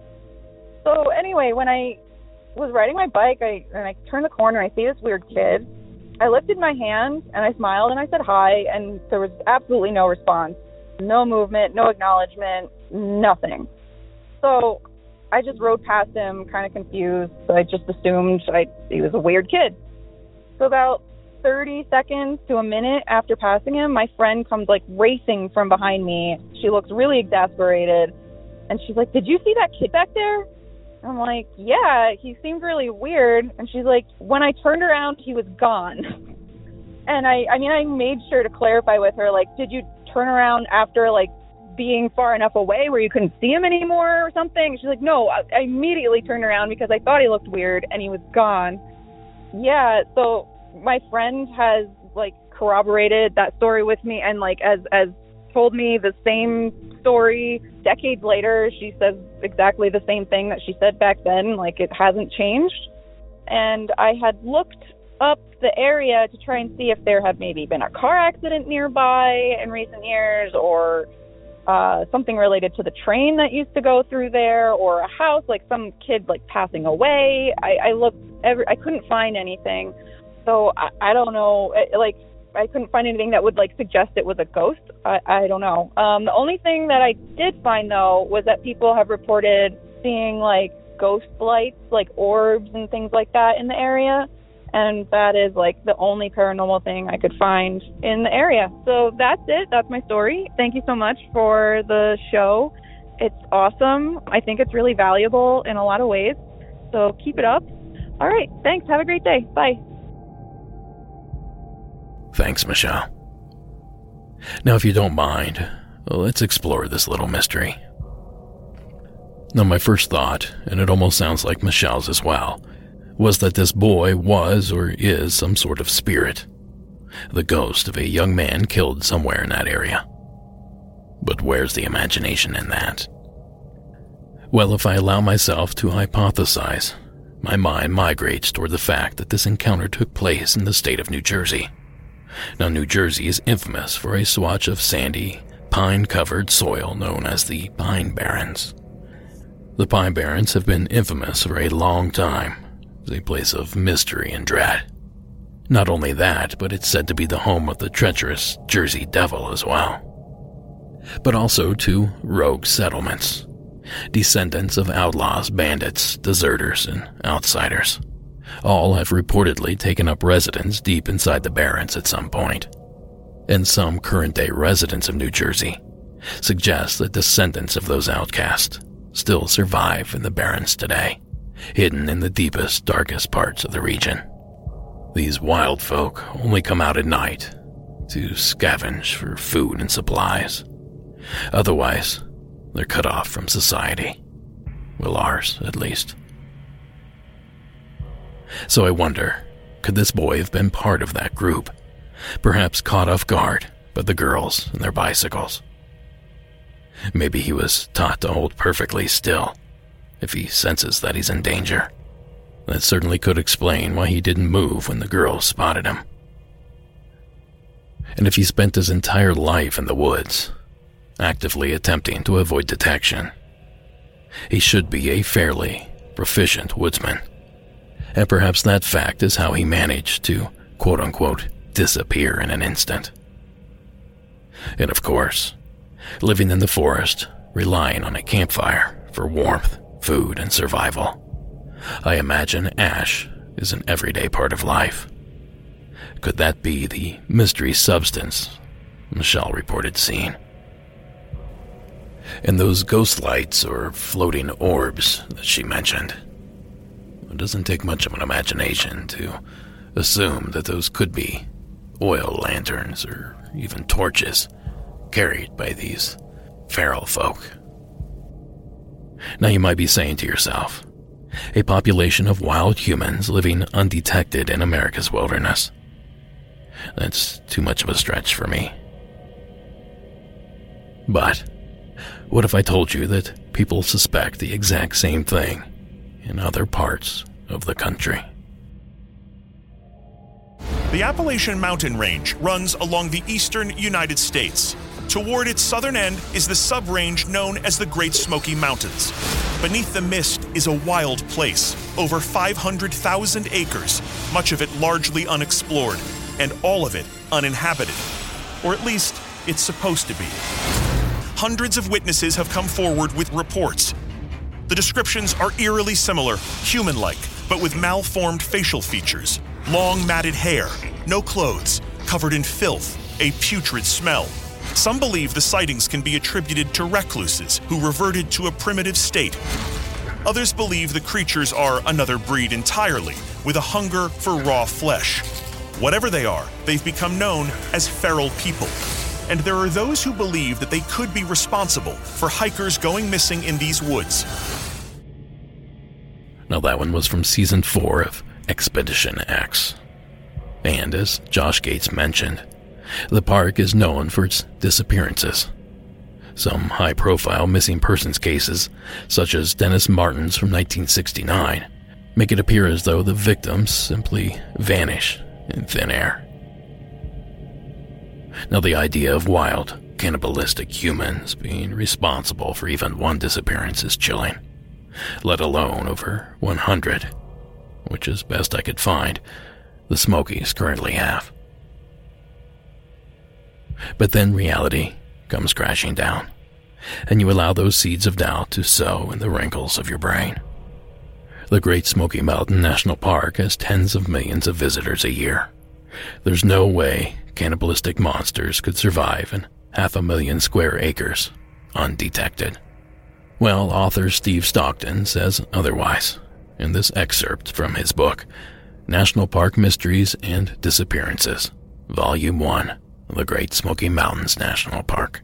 So anyway, when I was riding my bike, I and I turned the corner, I see this weird kid. I lifted my hand and I smiled and I said hi, and there was absolutely no response, no movement, no acknowledgement, nothing. So I just rode past him, kind of confused. So I just assumed I, he was a weird kid. So about thirty seconds to a minute after passing him, my friend comes like racing from behind me. She looks really exasperated. And she's like, "Did you see that kid back there?" I'm like, "Yeah, he seemed really weird." And she's like, "When I turned around, he was gone." And I, I mean, I made sure to clarify with her, like, "Did you turn around after, like, being far enough away where you couldn't see him anymore or something?" She's like, "No, I, I immediately turned around because I thought he looked weird and he was gone." Yeah, so my friend has, like, corroborated that story with me and, like, as, as told me the same story decades later. She says exactly the same thing that she said back then, like, it hasn't changed. And I had looked up the area to try and see if there had maybe been a car accident nearby in recent years, or uh something related to the train that used to go through there, or a house, like some kid like passing away. I, I looked every I couldn't find anything. So I, I don't know, like I couldn't find anything that would like suggest it was a ghost. I, I don't know. Um, the only thing that I did find though was that people have reported seeing like ghost lights, like orbs and things like that in the area. And that is like the only paranormal thing I could find in the area. So that's it. That's my story. Thank you so much for the show. It's awesome. I think it's really valuable in a lot of ways. So keep it up. All right. Thanks. Have a great day. Bye. Thanks, Michelle. Now, if you don't mind, let's explore this little mystery. Now, my first thought, and it almost sounds like Michelle's as well, was that this boy was or is some sort of spirit, the ghost of a young man killed somewhere in that area. But where's the imagination in that? Well, if I allow myself to hypothesize, my mind migrates toward the fact that this encounter took place in the state of New Jersey. Now, New Jersey is infamous for a swatch of sandy, pine-covered soil known as the Pine Barrens. The Pine Barrens have been infamous for a long time as a place of mystery and dread. Not only that, but it's said to be the home of the treacherous Jersey Devil as well. But also to rogue settlements, descendants of outlaws, bandits, deserters, and outsiders. All have reportedly taken up residence deep inside the Barrens at some point. And some current-day residents of New Jersey suggest that descendants of those outcasts still survive in the Barrens today, hidden in the deepest, darkest parts of the region. These wild folk only come out at night to scavenge for food and supplies. Otherwise, they're cut off from society. Well, ours, at least. So I wonder, could this boy have been part of that group? Perhaps caught off guard by the girls and their bicycles. Maybe he was taught to hold perfectly still if he senses that he's in danger. That certainly could explain why he didn't move when the girls spotted him. And if he spent his entire life in the woods, actively attempting to avoid detection, he should be a fairly proficient woodsman. And perhaps that fact is how he managed to, quote-unquote, disappear in an instant. And of course, living in the forest, relying on a campfire for warmth, food, and survival, I imagine ash is an everyday part of life. Could that be the mystery substance Michelle reported seeing? And those ghost lights or floating orbs that she mentioned, it doesn't take much of an imagination to assume that those could be oil lanterns or even torches carried by these feral folk. Now you might be saying to yourself, a population of wild humans living undetected in America's wilderness. That's too much of a stretch for me. But what if I told you that people suspect the exact same thing in other parts of the country? The Appalachian Mountain Range runs along the eastern United States. Toward its southern end is the sub-range known as the Great Smoky Mountains. Beneath the mist is a wild place, over five hundred thousand acres, much of it largely unexplored, and all of it uninhabited. Or at least, it's supposed to be. Hundreds of witnesses have come forward with reports. The descriptions are eerily similar, human-like, but with malformed facial features, long matted hair, no clothes, covered in filth, a putrid smell. Some believe the sightings can be attributed to recluses who reverted to a primitive state. Others believe the creatures are another breed entirely, with a hunger for raw flesh. Whatever they are, they've become known as feral people. And there are those who believe that they could be responsible for hikers going missing in these woods. Now that one was from season four of Expedition X. And as Josh Gates mentioned, the park is known for its disappearances. Some high-profile missing persons cases, such as Dennis Martin's from nineteen sixty-nine, make it appear as though the victims simply vanish in thin air. Now the idea of wild, cannibalistic humans being responsible for even one disappearance is chilling, let alone over one hundred, which is best I could find the Smokies currently have. But then reality comes crashing down, and you allow those seeds of doubt to sow in the wrinkles of your brain. The Great Smoky Mountain National Park has tens of millions of visitors a year. There's no way cannibalistic monsters could survive in half a million square acres undetected. Well, author Steve Stockton says otherwise in this excerpt from his book, National Park Mysteries and Disappearances, Volume one, The Great Smoky Mountains National Park.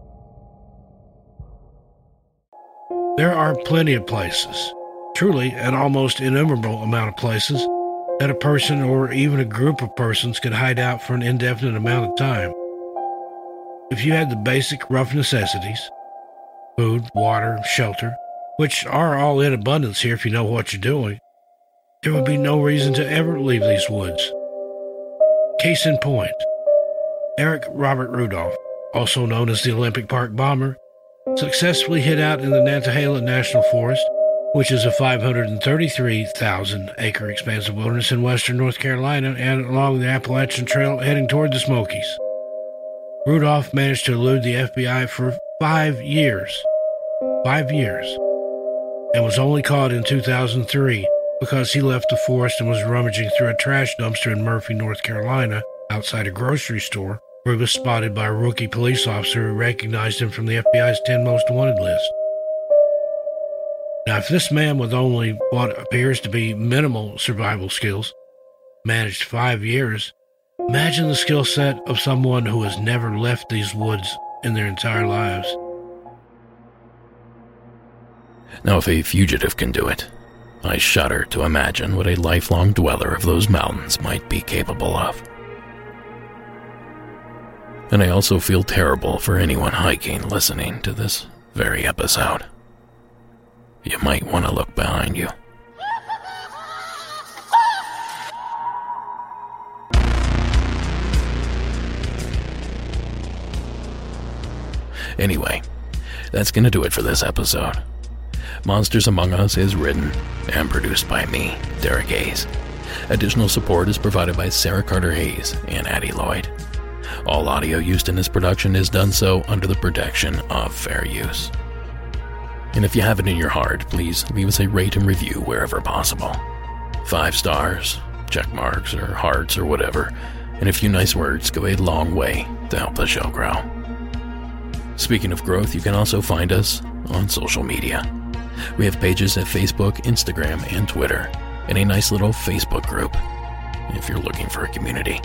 There are plenty of places, truly an almost innumerable amount of places, that a person or even a group of persons could hide out for an indefinite amount of time. If you had the basic rough necessities, food, water, shelter, which are all in abundance here if you know what you're doing, there would be no reason to ever leave these woods. Case in point, Eric Robert Rudolph, also known as the Olympic Park Bomber, successfully hid out in the Nantahala National Forest, which is a five hundred thirty-three thousand acre expanse of wilderness in western North Carolina and along the Appalachian Trail heading toward the Smokies. Rudolph managed to elude the F B I for five years. Five years. And was only caught in two thousand three because he left the forest and was rummaging through a trash dumpster in Murphy, North Carolina, outside a grocery store, where he was spotted by a rookie police officer who recognized him from the F B I's ten Most Wanted list. Now, if this man with only what appears to be minimal survival skills managed five years. Imagine the skill set of someone who has never left these woods in their entire lives. Now, if a fugitive can do it, I shudder to imagine what a lifelong dweller of those mountains might be capable of. And I also feel terrible for anyone hiking listening to this very episode. You might want to look behind you. Anyway, that's going to do it for this episode. Monsters Among Us is written and produced by me, Derek Hayes. Additional support is provided by Sarah Carter Hayes and Addie Lloyd. All audio used in this production is done so under the protection of fair use. And if you have it in your heart, please leave us a rate and review wherever possible. Five stars, check marks, or hearts, or whatever, and a few nice words go a long way to help the show grow. Speaking of growth, you can also find us on social media. We have pages at Facebook, Instagram, and Twitter, and a nice little Facebook group if you're looking for a community.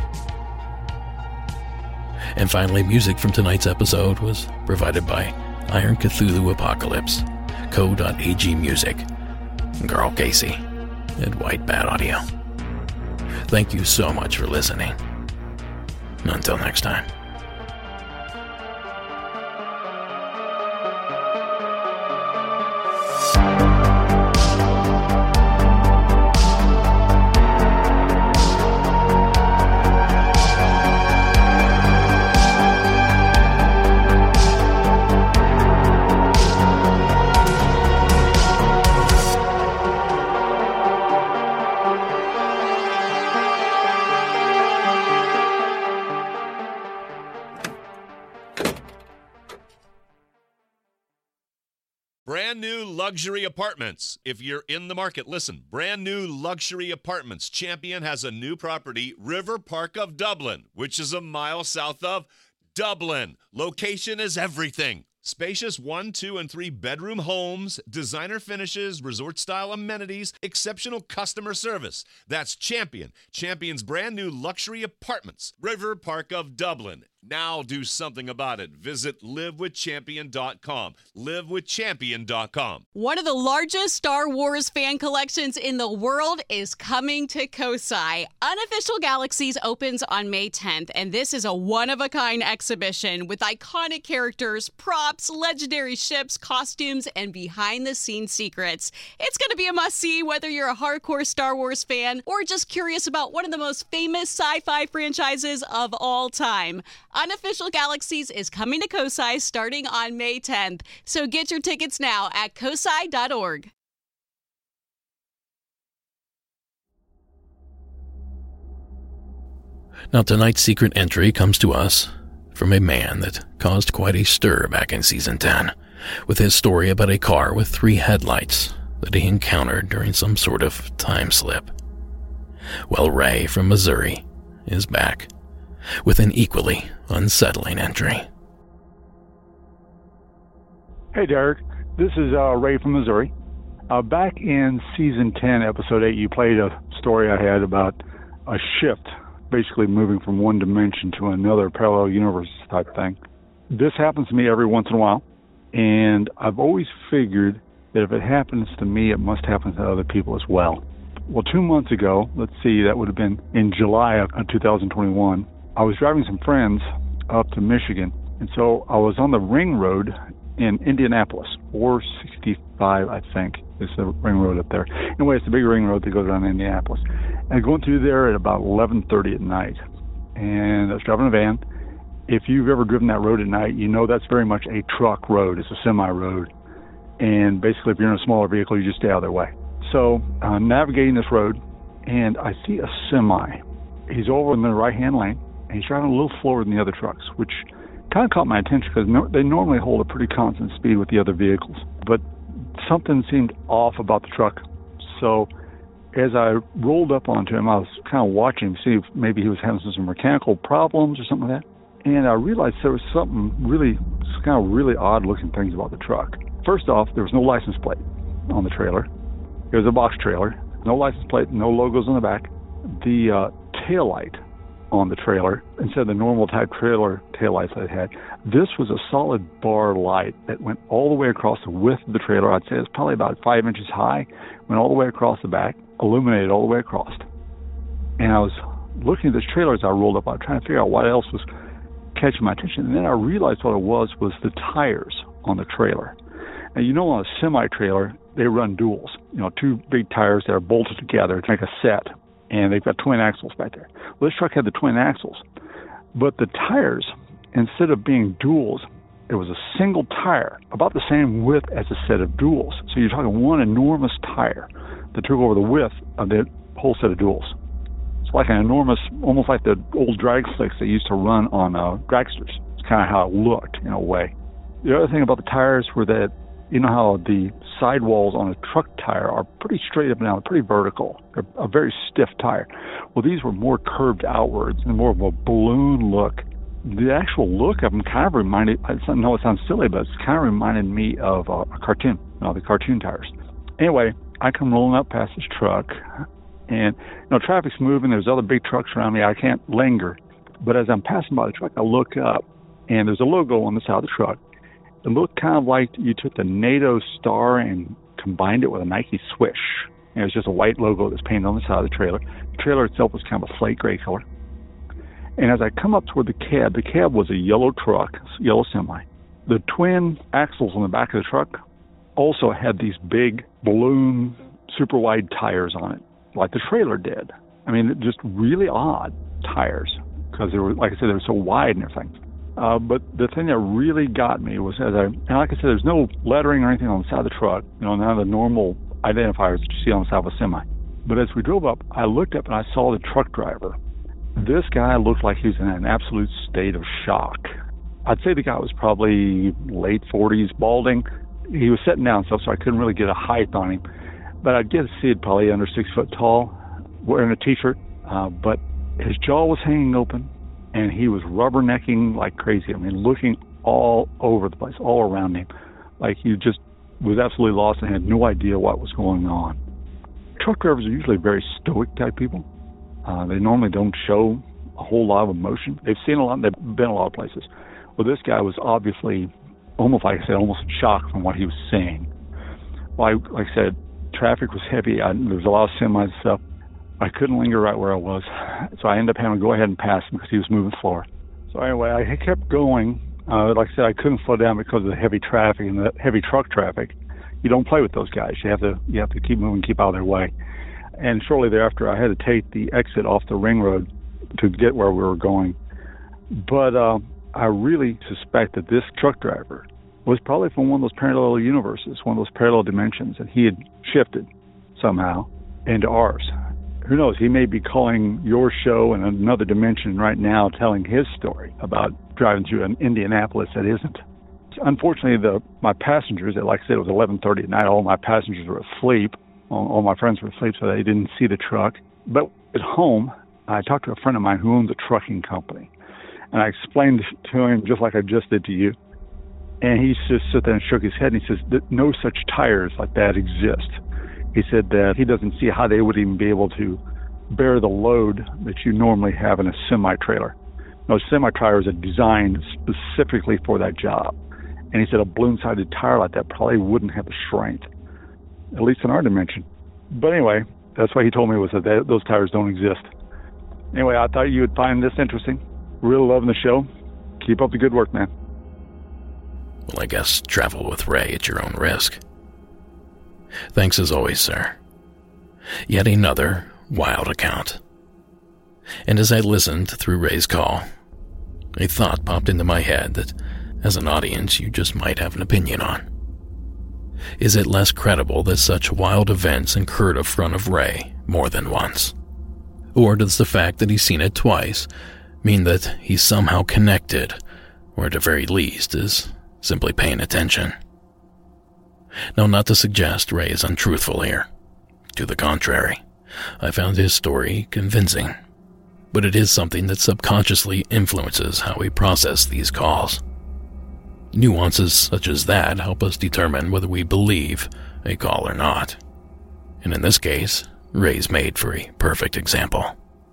And finally, music from tonight's episode was provided by Iron Cthulhu Apocalypse, Co.ag Music, and Carl Casey at White Bat Audio. Thank you so much for listening. Until next time. Brand new luxury apartments. If you're in the market, listen. Brand new luxury apartments. Champion has a new property, River Park of Dublin, which is a mile south of Dublin. Location is everything. Spacious one, two, and three bedroom homes, designer finishes, resort-style amenities, exceptional customer service. That's Champion. Champion's brand new luxury apartments, River Park of Dublin. Now do something about it. Visit live with champion dot com. live with champion dot com. One of the largest Star Wars fan collections in the world is coming to Kosai. Unofficial Galaxies opens on May tenth, and this is a one-of-a-kind exhibition with iconic characters, props, legendary ships, costumes, and behind-the-scenes secrets. It's going to be a must-see whether you're a hardcore Star Wars fan or just curious about one of the most famous sci-fi franchises of all time. Unofficial Galaxies is coming to Kosai starting on May tenth, so get your tickets now at kosai dot org. Now tonight's secret entry comes to us from a man that caused quite a stir back in Season ten, with his story about a car with three headlights that he encountered during some sort of time slip. Well, Ray from Missouri is back with an equally unsettling entry. Hey, Derek. This is uh, Ray from Missouri. Uh, back in Season ten, Episode eight, you played a story I had about a shift, basically moving from one dimension to another, parallel universe type thing. This happens to me every once in a while, and I've always figured that if it happens to me, it must happen to other people as well. Well, two months ago, let's see, that would have been in July of two thousand twenty-one, I was driving some friends up to Michigan, and so I was on the ring road in Indianapolis, four sixty-five, I think, is the ring road up there. Anyway, it's the big ring road that goes down to Indianapolis. And going through there at about eleven thirty at night, and I was driving a van. If you've ever driven that road at night, you know that's very much a truck road. It's a semi-road. And basically, if you're in a smaller vehicle, you just stay out of their way. So I'm navigating this road, and I see a semi. He's over in the right-hand lane, and he's driving a little slower than the other trucks, which kind of caught my attention because no, they normally hold a pretty constant speed with the other vehicles. But something seemed off about the truck. So as I rolled up onto him, I was kind of watching him, see if maybe he was having some mechanical problems or something like that. And I realized there was something really, kind of really odd-looking things about the truck. First off, there was no license plate on the trailer. It was a box trailer, no license plate, no logos on the back. the uh, taillight on the trailer, instead of the normal type trailer taillights I had, this was a solid bar light that went all the way across the width of the trailer. I'd say it's probably about five inches high, went all the way across the back, illuminated all the way across. And I was looking at this trailer as I rolled up, I was trying to figure out what else was catching my attention. And then I realized what it was, was the tires on the trailer. And you know, on a semi-trailer, they run duals, you know, two big tires that are bolted together to make a set. And they've got twin axles back there. Well, this truck had the twin axles. But the tires, instead of being duals, it was a single tire, about the same width as a set of duals. So you're talking one enormous tire that took over the width of the whole set of duals. It's like an enormous, almost like the old drag slicks they used to run on uh, dragsters. It's kind of how it looked in a way. The other thing about the tires were that, you know how the sidewalls on a truck tire are pretty straight up and down, pretty vertical. They're a very stiff tire. Well, these were more curved outwards and more of a balloon look. The actual look of them kind of reminded, I know it sounds silly, but it's kind of reminded me of a, a cartoon, you know, the cartoon tires. Anyway, I come rolling up past this truck, and, you know, traffic's moving. There's other big trucks around me. I can't linger. But as I'm passing by the truck, I look up, and there's a logo on the side of the truck. It looked kind of like you took the NATO star and combined it with a Nike swish. And it was just a white logo that's painted on the side of the trailer. The trailer itself was kind of a slate gray color. And as I come up toward the cab, the cab was a yellow truck, yellow semi. The twin axles on the back of the truck also had these big balloon, super wide tires on it, like the trailer did. I mean, just really odd tires because they were, like I said, they were so wide and everything. Uh, but the thing that really got me was as I, and like I said, there's no lettering or anything on the side of the truck, you know, none of the normal identifiers that you see on the side of a semi. But as we drove up, I looked up and I saw the truck driver. This guy looked like he was in an absolute state of shock. I'd say the guy was probably late forties, balding. He was sitting down, so, so I couldn't really get a height on him. But I'd get to see it probably under six foot tall, wearing a T-shirt. Uh, but his jaw was hanging open. And he was rubbernecking like crazy. I mean, looking all over the place, all around him. Like he just was absolutely lost and had no idea what was going on. Truck drivers are usually very stoic type people. Uh, they normally don't show a whole lot of emotion. They've seen a lot, they've been a lot of places. Well, this guy was obviously, almost like I said, almost in shock from what he was seeing. Well, I, like I said, traffic was heavy. I, there was a lot of semis and stuff. I couldn't linger right where I was, so I ended up having to go ahead and pass him because he was moving slower. So anyway, I kept going. Uh, like I said, I couldn't slow down because of the heavy traffic and the heavy truck traffic. You don't play with those guys. You have to you have to keep moving, keep out of their way. And shortly thereafter, I had to take the exit off the ring road to get where we were going. But uh, I really suspect that this truck driver was probably from one of those parallel universes, one of those parallel dimensions, and he had shifted somehow into ours. Who knows, he may be calling your show in another dimension right now, telling his story about driving through an Indianapolis that isn't. Unfortunately, the my passengers, like I said, it was eleven thirty at night, all my passengers were asleep, all, all my friends were asleep, so they didn't see the truck. But at home, I talked to a friend of mine who owns a trucking company, and I explained to him just like I just did to you, and he just sat there and shook his head, and he says that no such tires like that exist. He said that he doesn't see how they would even be able to bear the load that you normally have in a semi-trailer. Those semi-trailers are designed specifically for that job. And he said a balloon-sided tire like that probably wouldn't have the strength, at least in our dimension. But anyway, that's what he told me was that they, those tires don't exist. Anyway, I thought you would find this interesting. Really loving the show. Keep up the good work, man. Well, I guess travel with Ray at your own risk. Thanks as always, sir. Yet another wild account. And as I listened through Ray's call, a thought popped into my head that, as an audience, you just might have an opinion on. Is it less credible that such wild events occurred in front of Ray more than once? Or does the fact that he's seen it twice mean that he's somehow connected, or at the very least is simply paying attention? Now, not to suggest Ray is untruthful here. To the contrary, I found his story convincing. But it is something that subconsciously influences how we process these calls. Nuances such as that help us determine whether we believe a call or not. And in this case, Ray's made for a perfect example.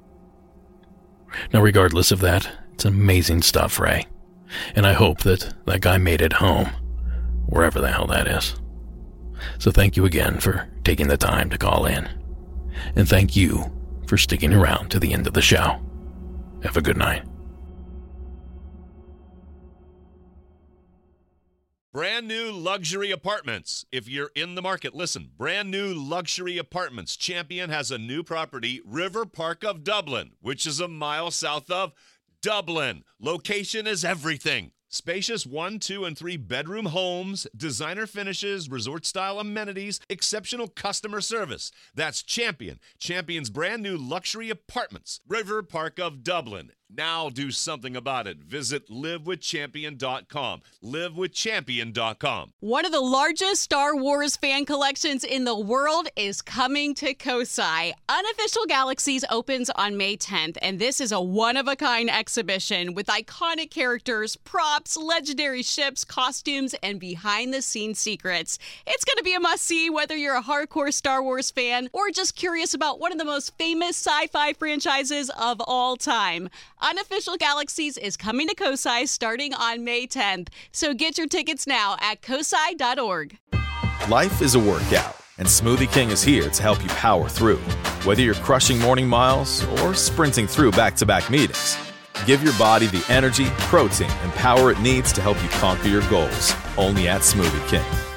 Now, regardless of that, it's amazing stuff, Ray. And I hope that that guy made it home, wherever the hell that is. So thank you again for taking the time to call in. And thank you for sticking around to the end of the show. Have a good night. Brand new luxury apartments. If you're in the market, listen. Brand new luxury apartments. Champion has a new property, River Park of Dublin, which is a mile south of Dublin. Location is everything. Spacious one, two, and three bedroom homes, designer finishes, resort-style amenities, exceptional customer service. That's Champion. Champion's brand new luxury apartments, River Park of Dublin. Now do something about it. Visit live with champion dot com. live with champion dot com. One of the largest Star Wars fan collections in the world is coming to Kosai. Unofficial Galaxies opens on May tenth, and this is a one-of-a-kind exhibition with iconic characters, props, legendary ships, costumes, and behind-the-scenes secrets. It's going to be a must-see whether you're a hardcore Star Wars fan or just curious about one of the most famous sci-fi franchises of all time. Unofficial Galaxies is coming to Kosai starting on May tenth, so get your tickets now at kosai dot org. Life is a workout, and Smoothie King is here to help you power through. Whether you're crushing morning miles or sprinting through back-to-back meetings, give your body the energy, protein, and power it needs to help you conquer your goals, only at Smoothie King.